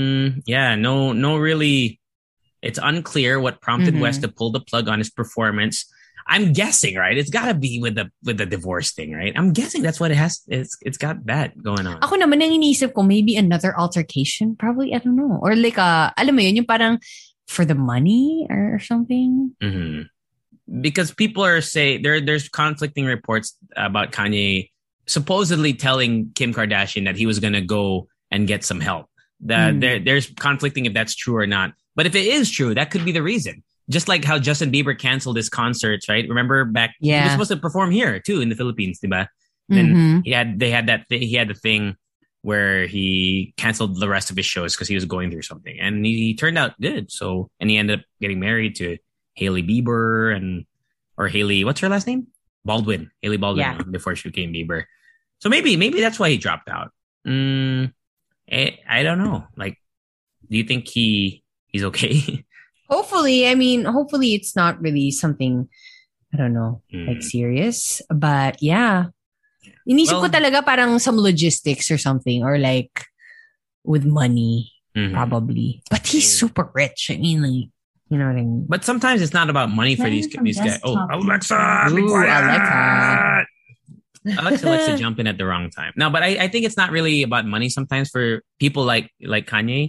No, really. It's unclear what prompted West to pull the plug on his performance. I'm guessing, right? It's got to be with the divorce thing, right? I'm guessing that's what it has. It's got that going on. Ako naman ang iniisip ko, maybe another altercation. Probably, I don't know. Or like, alam mo yun, yung parang for the money or something. Mm-hmm. Because people are saying there's conflicting reports about Kanye supposedly telling Kim Kardashian that he was going to go and get some help. There's conflicting if that's true or not. But if it is true, that could be the reason. Just like how Justin Bieber canceled his concerts, right? Remember back, he was supposed to perform here too in the Philippines, diba? Then he had the thing where he canceled the rest of his shows because he was going through something, and he turned out good. So, and he ended up getting married to Hailey Bieber or Hailey, what's her last name? Baldwin, Hailey Baldwin, before she became Bieber. So maybe that's why he dropped out. I don't know. Like, do you think he's okay? Hopefully it's not really something, I don't know, like serious. But yeah. Inisip ko talaga parang some logistics or something, or like with money, probably. But he's super rich. I mean, like, you know what I mean? But sometimes it's not about money for these guys. Oh, Alexa! Be quiet! Alexa likes to jump in at the wrong time. No, but I think it's not really about money sometimes for people like Kanye.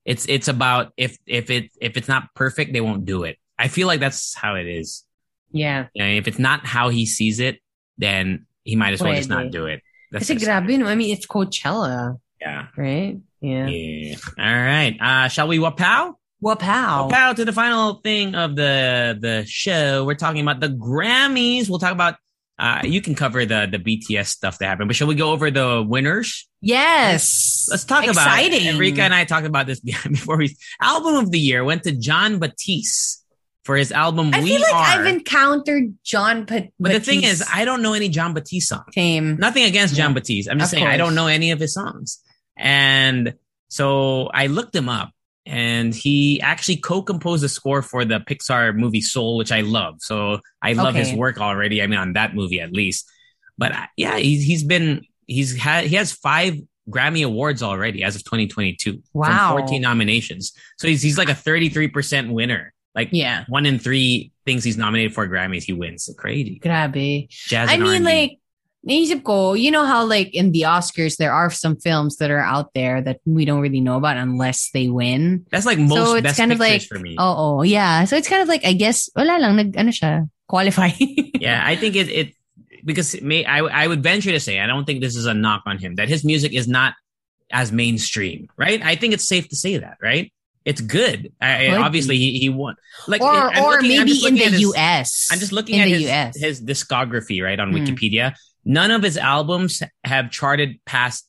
It's about if it's not perfect, they won't do it. I feel like that's how it is. Yeah. If it's not how he sees it, then he might as well just not do it. That's Kasi grabe, no? I mean, it's Coachella. Yeah. Right? Yeah. All right. Shall we wapow? Wapow. Wapow to the final thing of the show. We're talking about the Grammys. We'll talk about you can cover the BTS stuff that happened, but shall we go over the winners? Yes. Let's talk Exciting. about it. Enrica and I talked about this before. Album of the year went to Jon Batiste for his album I feel like I've encountered Jon Batiste. But the thing is, I don't know any Jon Batiste songs. Same. Nothing against Jon Batiste. I'm just saying I don't know any of his songs. And so I looked him up, and he actually co-composed the score for the Pixar movie Soul, which I love. So I love his work already. I mean, on that movie at least. But yeah, he has 5 Grammy Awards already as of 2022. Wow. From 14 nominations. So he's like a 33% winner. Like 1 in 3 things he's nominated for Grammys, he wins. So crazy. Grabe. Jazz I and mean, R&B. like, naisip ko, you know how like in the Oscars, there are some films that are out there that we don't really know about unless they win. That's like most so it's best kind of pictures like, for me. Oh, yeah. So it's kind of like, I guess, wala lang, qualify. Yeah, I think it because I would venture to say, I don't think this is a knock on him, that his music is not as mainstream, right? I think it's safe to say that, right? It's good. Obviously, he won. Like, or maybe in the US. I'm just looking at his discography, right, on Wikipedia. None of his albums have charted past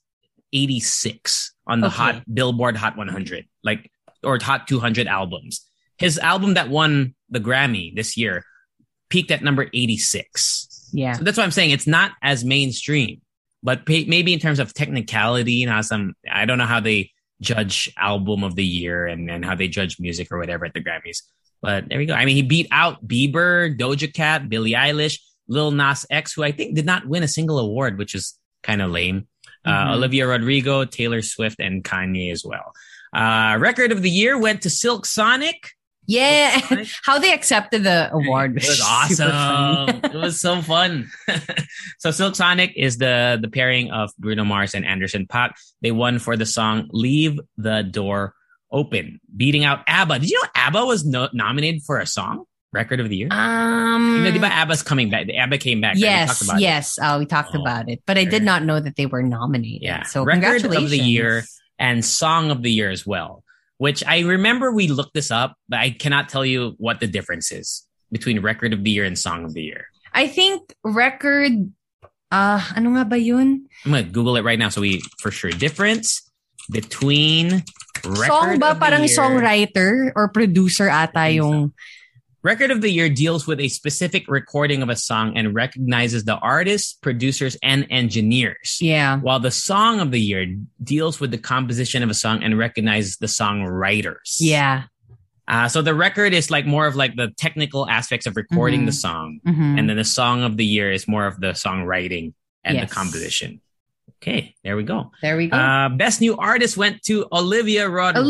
86 on the Billboard Hot 100, like, or Hot 200 albums. His album that won the Grammy this year peaked at number 86. Yeah. So that's why I'm saying it's not as mainstream, but maybe in terms of technicality, I don't know how they judge album of the year and how they judge music or whatever at the Grammys. But there we go. I mean, he beat out Bieber, Doja Cat, Billie Eilish, Lil Nas X, who I think did not win a single award, which is kind of lame. Olivia Rodrigo, Taylor Swift, and Kanye as well. Record of the year went to Silk Sonic. Yeah, how they accepted the award. It was awesome. It was so fun. So Silk Sonic is the pairing of Bruno Mars and Anderson .Paak. They won for the song Leave the Door Open, beating out ABBA. Did you know ABBA was nominated for a song? Record of the year? Diba ABBA's coming back. ABBA came back. Yes, right? we talked about it. But I did not know that they were nominated. Yeah. So Record congratulations. of the year and Song of the Year as well. Which I remember we looked this up, but I cannot tell you what the difference is between Record of the Year and Song of the Year. I think record, ano nga ba yun? I'm going to Google it right now so we for sure. Difference between Record Song ba of the parang Year. Songwriter or producer ata yung... Record of the Year deals with a specific recording of a song and recognizes the artists, producers, and engineers. Yeah. While the Song of the Year deals with the composition of a song and recognizes the songwriters. Yeah. So the record is like more of like the technical aspects of recording the song. And then the Song of the Year is more of the songwriting and the composition. Okay, there we go. Best New Artist went to Olivia Rodrigo.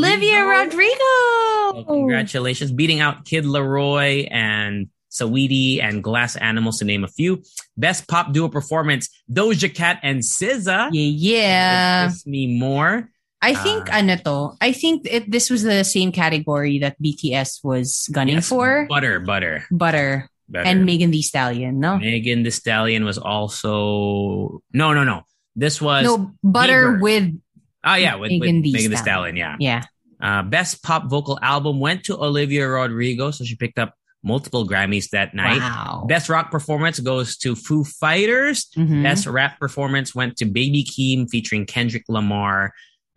So congratulations. Beating out Kid Laroi and Saweetie and Glass Animals, to name a few. Best Pop Duo Performance, Doja Cat and SZA. Yeah. Kiss Me More. I think I think this was the same category that BTS was gunning for. Butter. And Megan Thee Stallion, no? Megan Thee Stallion was also... No. This was... No, Butter Bieber. with... with Megan Thee Stallion, yeah. Yeah. Best Pop Vocal Album went to Olivia Rodrigo, so she picked up multiple Grammys that night. Wow. Best Rock Performance goes to Foo Fighters. Best Rap Performance went to Baby Keem featuring Kendrick Lamar.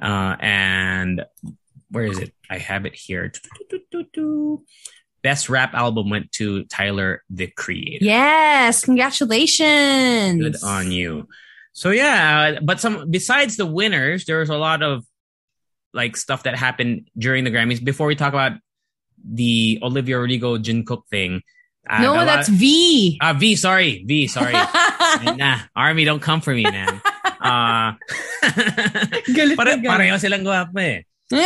And where is it? I have it here. Best Rap Album went to Tyler, the Creator. Yes, congratulations. Good on you. So yeah, but besides the winners, there was a lot of like stuff that happened during the Grammys. Before we talk about the Olivia Rodrigo Jungkook thing. No, that's V. V, sorry. Nah, Army, don't come for me, man. Pareho silang guwapo eh.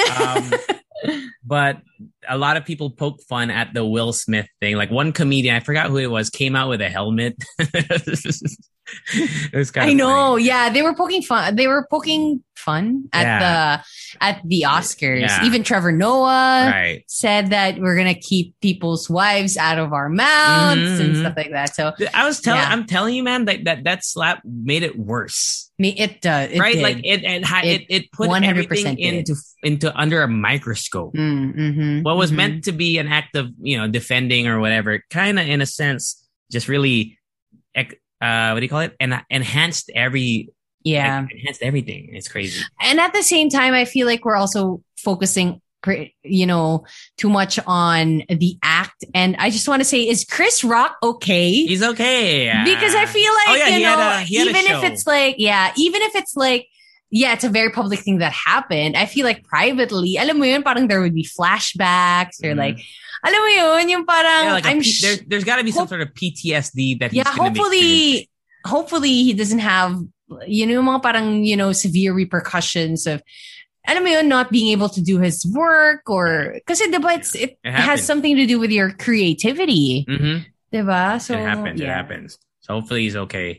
But a lot of people poke fun at the Will Smith thing. Like one comedian, I forgot who it was, came out with a helmet. It was kind of I know. funny. Yeah, they were poking fun. They were poking fun at the Oscars. Yeah. Even Trevor Noah Right. said that we're gonna keep people's wives out of our mouths and Mhm. stuff like that. So I'm telling you, man, that slap made it worse. it does. Right? Did. Like it put 100% everything did. into under a microscope. Mm-hmm, What was meant to be an act of, defending or whatever, kind of in a sense, just really, what do you call it? Enhanced everything. It's crazy. And at the same time, I feel like we're also focusing, too much on the act. And I just want to say, is Chris Rock okay? He's okay. Because I feel like, he had a show. if it's like, it's a very public thing that happened. I feel like privately, alam mo yun, parang there would be flashbacks or like, alam mo yun, yung parang, there's got to be some sort of PTSD that he's gonna be hopefully he doesn't have, yung mga parang, severe repercussions of, alam mo yun, not being able to do his work or, kasi diba, it has something to do with your creativity. Mm-hmm. Diba? So it happens. So hopefully he's okay.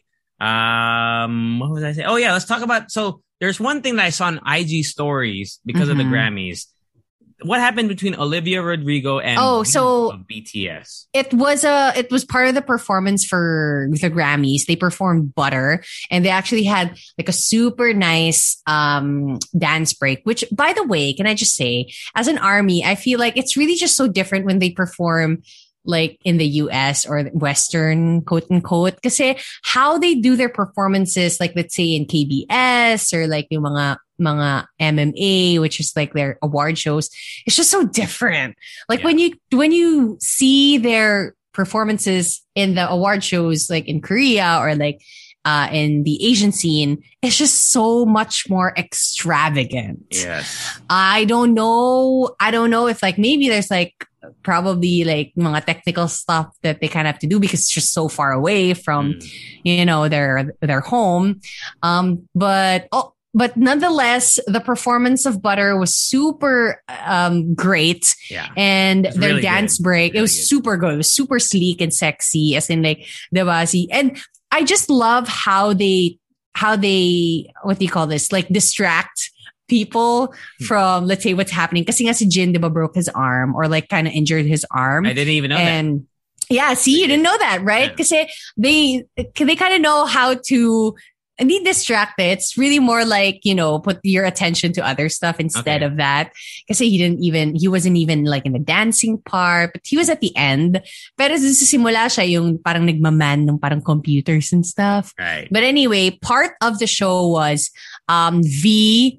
What was I saying? Oh yeah, let's talk about, so there's one thing that I saw on IG stories because of the Grammys. What happened between Olivia Rodrigo and BTS? It was part of the performance for the Grammys. They performed Butter, and they actually had like a super nice dance break. Which, by the way, can I just say, as an ARMY, I feel like it's really just so different when they perform like in the US or Western, quote unquote. Kasi how they do their performances, like let's say in KBS or like yung mga MMA, which is like their award shows, it's just so different. Like when you see their performances in the award shows, like in Korea or like in the Asian scene, it's just so much more extravagant. Yes. I don't know if like maybe there's like probably like mga technical stuff that they kind of have to do because it's just so far away from, their home. But nonetheless, the performance of Butter was super great. Yeah. And their really dance good. break, Really it was super good. It was super sleek and sexy, as in like, diba? And I just love how they, what do you call this? Like distract people from, let's say, what's happening. Kasi nga si Jin, diba, broke his arm or like kind of injured his arm. I didn't even know that. Yeah, see, you didn't know that, right? Yeah. Kasi they kind of know how to be distracted. It's really more like, put your attention to other stuff instead of that. Kasi he wasn't even like in the dancing part, but he was at the end. Pero sa simula siya yung parang nagmaman ng parang computers and stuff. Right. But anyway, part of the show was, V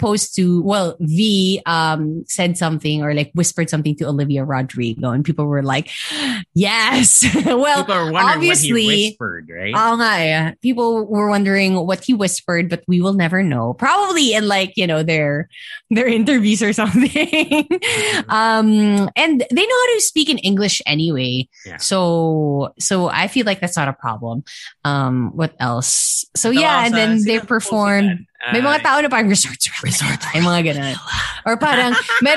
said something or like whispered something to Olivia Rodrigo, and people were like, yes. Well, people are wondering obviously, what he whispered, right? People were wondering what he whispered, but we will never know. Probably in like, their interviews or something. And they know how to speak in English anyway. Yeah. So I feel like that's not a problem. What else? So yeah, and then they performed. May mga tao na parang resort. May mga ganun. Or parang, may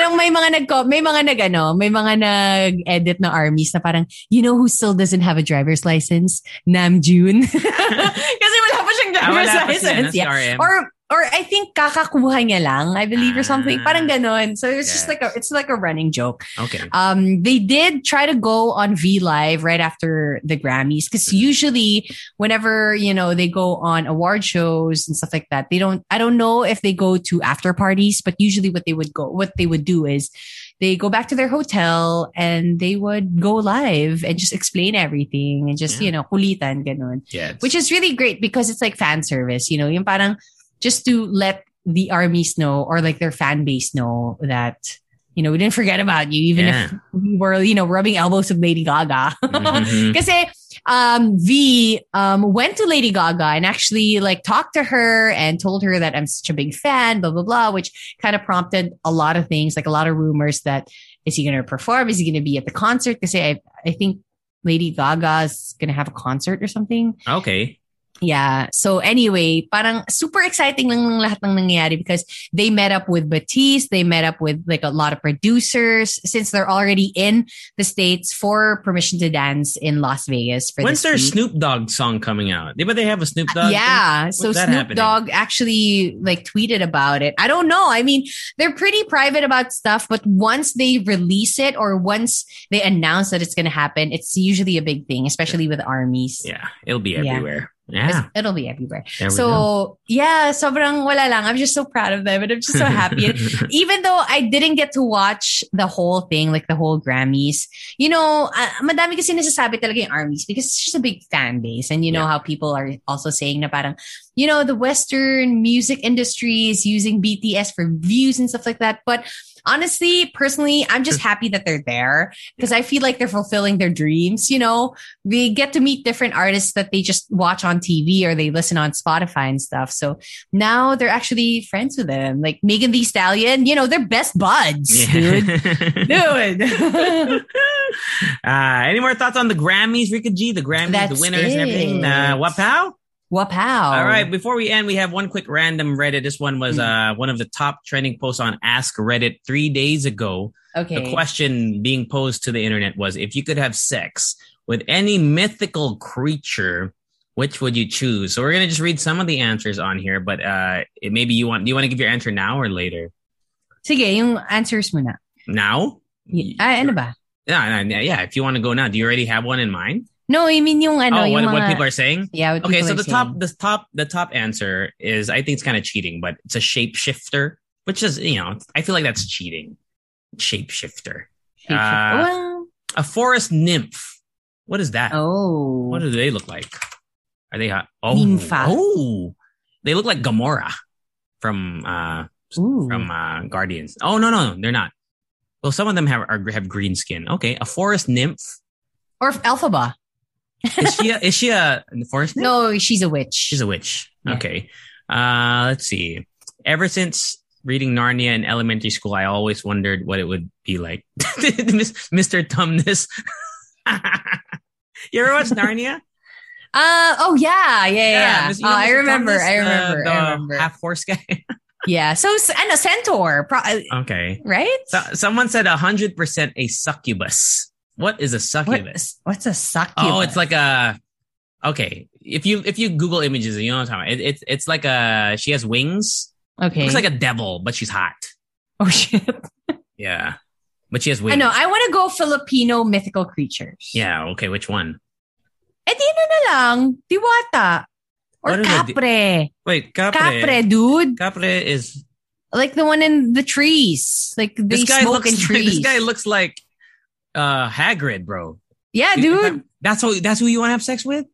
mga nag-edit na armies na parang, who still doesn't have a driver's license? Namjoon. Kasi wala pa siyang driver's license. Yeah. Or I think kakakuha niya lang, I believe, or something. Parang ganon. So it's just like a running joke. Okay. They did try to go on V Live right after the Grammys, because usually whenever, they go on award shows and stuff like that, I don't know if they go to after parties, but usually what they would do is they go back to their hotel and they would go live and just explain everything and just, kulitan, ganon. Yes. Which is really great because it's like fan service, yung parang, just to let the armies know or like their fan base know that, we didn't forget about you, even if we were, rubbing elbows with Lady Gaga. Kasi V went to Lady Gaga and actually like talked to her and told her that I'm such a big fan, blah, blah, blah, which kind of prompted a lot of things, like a lot of rumors that, is he going to perform? Is he going to be at the concert? Kasi I think Lady Gaga's going to have a concert or something. Okay. Yeah. So anyway, parang super exciting lang ng lahat ng nangyayari because they met up with Batiste. They met up with like a lot of producers since they're already in the States for Permission to Dance in Las Vegas. When's their week. Snoop Dogg song coming out? But they have a Snoop Dogg Yeah. So Snoop Dogg actually like tweeted about it. I don't know. I mean, they're pretty private about stuff, but once they release it or once they announce that it's going to happen, it's usually a big thing, especially with armies. Yeah. It'll be everywhere. Yeah. It'll be everywhere. So, yeah, sobrang wala lang. I'm just so proud of them and I'm just so happy. Even though I didn't get to watch the whole thing, like the whole Grammys, you know, madami kasi nasasabi talaga yung armies because it's just a big fan base. And you know how people are also saying na parang, you know, the Western music industry is using BTS for views and stuff like that. But honestly, personally, I'm just happy that they're there because I feel like they're fulfilling their dreams. You know, they get to meet different artists that they just watch on TV or they listen on Spotify and stuff. So now they're actually friends with them. Like Megan Thee Stallion, you know, they're best buds, dude. Any more thoughts on the Grammys, Rika G? The Grammys, the winners and everything? Wapow? Wapow. All right. Before we end, we have one quick random Reddit. This one was one of the top trending posts on Ask Reddit 3 days ago. Okay. The question being posed to the internet was, if you could have sex with any mythical creature, which would you choose? So we're going to just read some of the answers on here, but maybe do you want to give your answer now or later? Sige, yung answers mo na. Now? Ano ba? Yeah, if you want to go now. Do you already have one in mind? No, I mean yung ano, yung what people are saying? Yeah. Okay, so the top answer is, I think it's kind of cheating, but it's a shapeshifter, which is, you know, I feel like that's cheating. Shapeshifter. A forest nymph. What is that? Oh. What do they look like? Are they hot? Nympha. Oh. They look like Gamora from Guardians. Oh, no, they're not. Well, some of them have green skin. Okay, a forest nymph. Or Elphaba. Is she a forest nymph? No, she's a witch. She's a witch. Yeah. Okay. Let's see. Ever since reading Narnia in elementary school, I always wondered what it would be like. Mr. Tumnus. You ever watch Narnia? Oh yeah. I remember. The half horse guy. Yeah. So, and a centaur. Okay. Right? So, someone said 100% a succubus. What is a succubus? What's a succubus? Oh, it's like okay. If you Google images, you know what I'm talking about. It's like she has wings. Okay. Looks like a devil, but she's hot. Oh shit. Yeah. But she has wings. I know. I want to go Filipino mythical creatures. Yeah. Okay. Which one? Eh di na lang. Diwata. Or Capre. Wait, Capre. Capre, dude. Capre is like the one in the trees. Like they smoke in trees. This guy looks like Hagrid, bro. Yeah, dude. That's who you want to have sex with?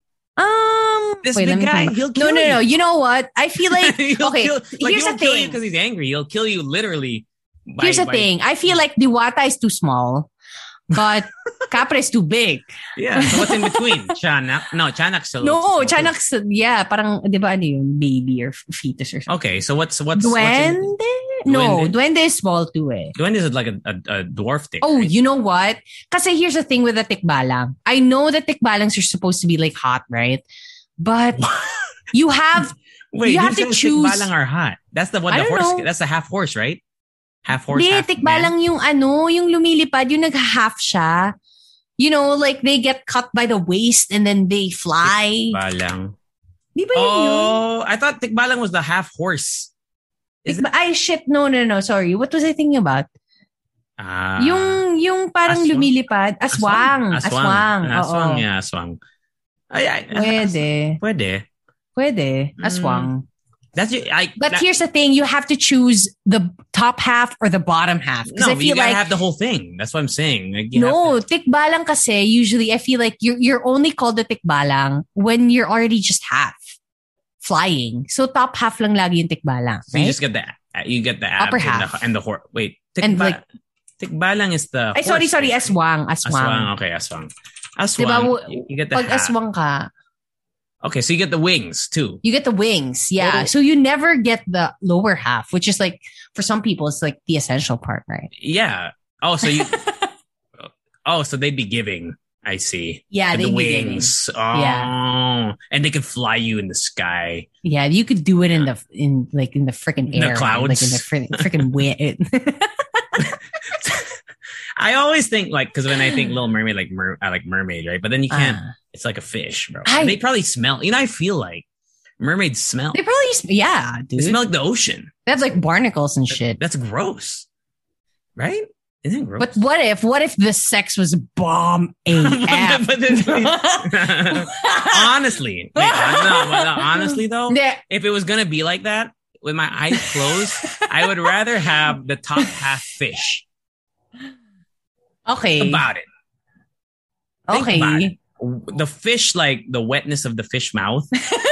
This big guy, he'll kill you. No. You know what? I feel like okay. Here's the thing. Because he's angry, he'll kill you literally. Here's the thing. I feel like Diwata is too small, but Capre is too big. Yeah. So what's in between? Tiyanak? No, Tiyanak's still. No, Tiyanak's parang di ba ano yun, baby or fetus or something. Okay, so what's Duende? No, Duende is small too eh. Duende is like a dwarf thing. Oh, right? you know what? Kasi here's the thing with the tikbalang. I know that tikbalangs are supposed to be like hot, right? But you have Wait, you have to choose. Tikbalang are hot. That's the one. The horse. Know. That's the half horse, right? Half horse. Hindi, tikbalang yung yung lumilipad, yung nag-half siya. You know, like they get cut by the waist and then they fly. Tikbalang. Di ba yun? I thought tikbalang was the half horse. Shit. No. Sorry. What was I thinking about? Yung parang aswang? Lumilipad. Aswang. Aswang, yeah, aswang. Pwede. Aswang. But here's the thing: you have to choose the top half or the bottom half. No, you gotta have the whole thing. That's what I'm saying. Like, tikbalang kasi usually I feel like you're only called the tikbalang when you're already just half flying. So top half lang lagi yung tikbalang. So right? You get the abs upper half and the horse. Wait, tikbalang is the. Ay, sorry, aswang. Okay, aswang. Diba, you get the pag half. Aswang ka. Okay, so you get the wings too. You get the wings, yeah. So you never get the lower half, which is like, for some people, it's like the essential part, right? Yeah. Oh, so so they'd be giving. I see. Yeah, and they the be wings. dating. Oh, Yeah. and they can fly you in the sky. Yeah, you could do it in the freaking In the air, clouds. like in the freaking wind. I always think like because when I think Little Mermaid, I like mermaid, right? But then you can't. It's like a fish, bro. They probably smell. I feel like mermaids smell. They probably, yeah, dude. They smell like the ocean. They have like barnacles and shit. That's gross, right? Isn't it gross? But what if the sex was bomb AF? Honestly, honestly though, if it was gonna be like that with my eyes closed, I would rather have the top half fish. Okay. Think about it. Okay. About it. The fish, like the wetness of the fish mouth.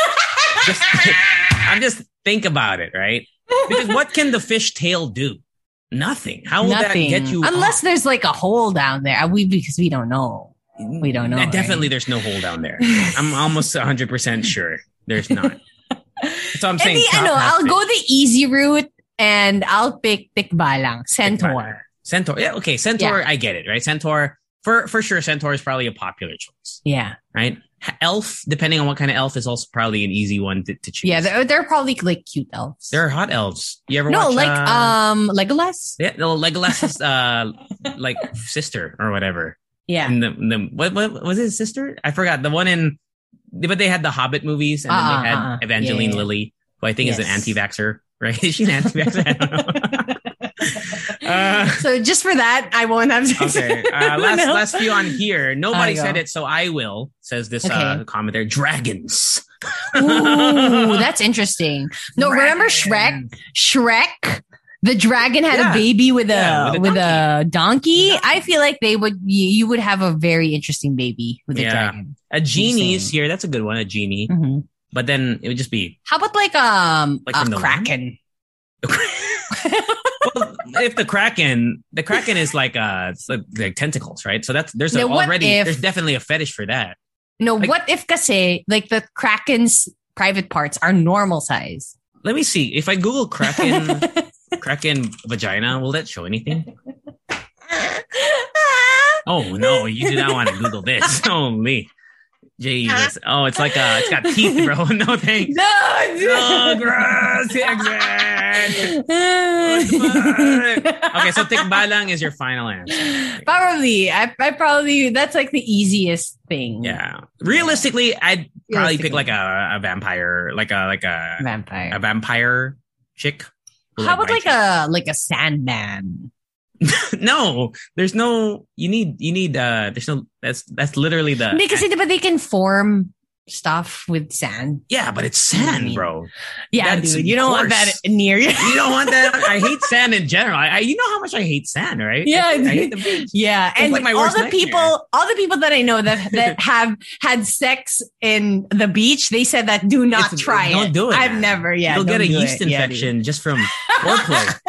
just think about it, right? Because what can the fish tail do? Nothing. How will that get you? Unless there's like a hole down there. Because we don't know. We don't know. Definitely, right? there's no hole down there. I'm almost 100% sure there's not. So I'm saying, I'll go the easy route and I'll pick tikbalang, centaur. Centaur, yeah, okay, centaur. Yeah. I get it, right? Centaur, for sure. Centaur is probably a popular choice. Yeah, right. Elf, depending on what kind of elf, is also probably an easy one to choose. Yeah, they're probably like cute elves. They're hot elves. You ever watch? Legolas. Yeah, no, Legolas's like sister or whatever. Yeah. And the what was his sister? I forgot the one but they had the Hobbit movies, and then they had Evangeline Lilly, who I think is an anti-vaxxer, right? Is she an anti-vaxxer? I don't know. So just for that, I won't have to. Okay. Last few on here. Nobody said it, so I will. Says this commenter. Dragons. Ooh, that's interesting. No, remember Shrek? Shrek. The dragon had a baby with a donkey. I feel like you would have a very interesting baby with a dragon. A genie's here. That's a good one. A genie. Mm-hmm. But then it would just be. How about like a kraken? Well, if the kraken is like tentacles, right? So there's definitely a fetish for that. No, what if kasi like the kraken's private parts are normal size? Let me see. If I Google kraken vagina, will that show anything? Oh no, you do not want to Google this. Holy Jesus. Oh, it's got teeth, bro. No thanks. No, gross. Okay, so tikbalang is your final answer. Probably. I probably, that's like the easiest thing. Yeah. Realistically, I'd probably pick like a vampire, like a vampire chick. How about like a Sandman? No, there's no. You need. There's no. That's literally the. Because they can form stuff with sand. Yeah, but it's sand, bro. Yeah, that's dude. You don't want that near you. You don't want that. I hate sand in general. You know how much I hate sand, right? Yeah, I hate the beach. Yeah, and like all the people that I know that have had sex in the beach, they said that do not try it. Don't do it. I've never. Yeah, you'll get a yeast infection just from foreplay.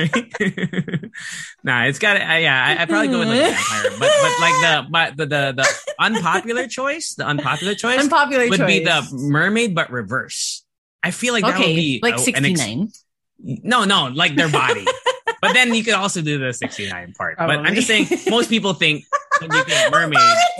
Nah, it's got. I probably go with like a vampire, but the unpopular choice. The unpopular choice would be the mermaid, but reverse. I feel like that would be like 69. No, like their body. But then you could also do the 69 part. Probably. But I'm just saying, most people think when you think mermaid.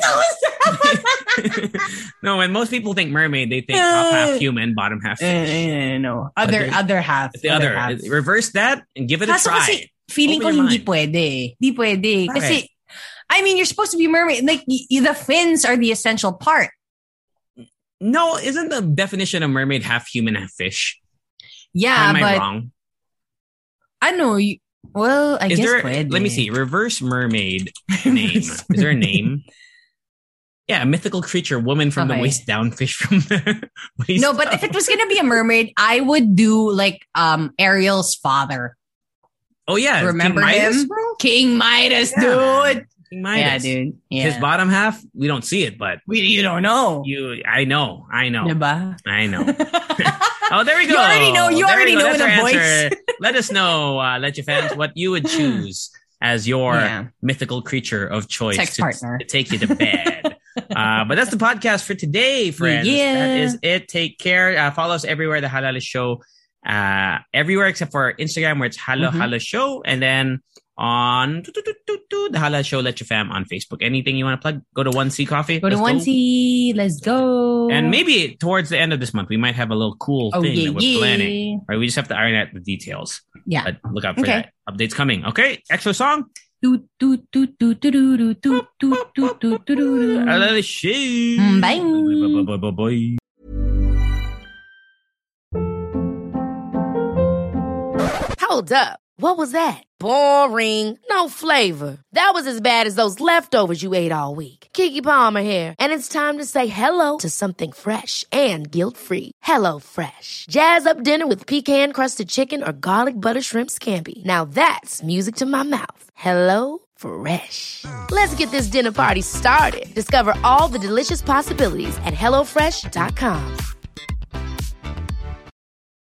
No, when most people think mermaid, they think top half human, bottom half fish. No, other half. The other half. Reverse that and give it a try. Kasi feeling ko hindi pwede. Hindi pwede. Kasi, I mean, you're supposed to be mermaid. Like, the fins are the essential part. No, isn't the definition of mermaid half human, half fish? Yeah, am I wrong? I know. Well, I guess pwede. Let me see. Reverse mermaid name. Is there a name? Yeah, a mythical creature, woman from the waist down, fish from the waist No, but if it was going to be a mermaid, I would do like Ariel's father. Oh, yeah. Remember King Midas, him? Bro? King Midas, dude. King Midas. Yeah, dude. Yeah. His bottom half, we don't see it, but... You don't know. I know. Diba? I know. Oh, there we go. You already know the voice. Let us know, Leche fans, what you would choose as your mythical creature of choice sex partner to take you to bed. But that's the podcast for today, friends. Yeah. That is it. Take care. Follow us everywhere. The Halal Show everywhere except for Instagram, where it's Hala Hala Show, and then on the Hala Show Leche Fam on Facebook. Anything you want to plug? Go to 1C Coffee. Go to 1C. Let's go. And maybe towards the end of this month, we might have a little cool thing that we're planning. Right? We just have to iron out the details. Yeah. But look out for that. Updates coming. Okay. Extra song. Bye. Hold up. What was that? Boring. No flavor. That was as bad as those leftovers you ate all week. Keke Palmer here. And it's time to say hello to something fresh and guilt-free. Hello Fresh. Jazz up dinner with pecan-crusted chicken or garlic butter shrimp scampi. Now that's music to my mouth. Hello Fresh. Let's get this dinner party started. Discover all the delicious possibilities at HelloFresh.com.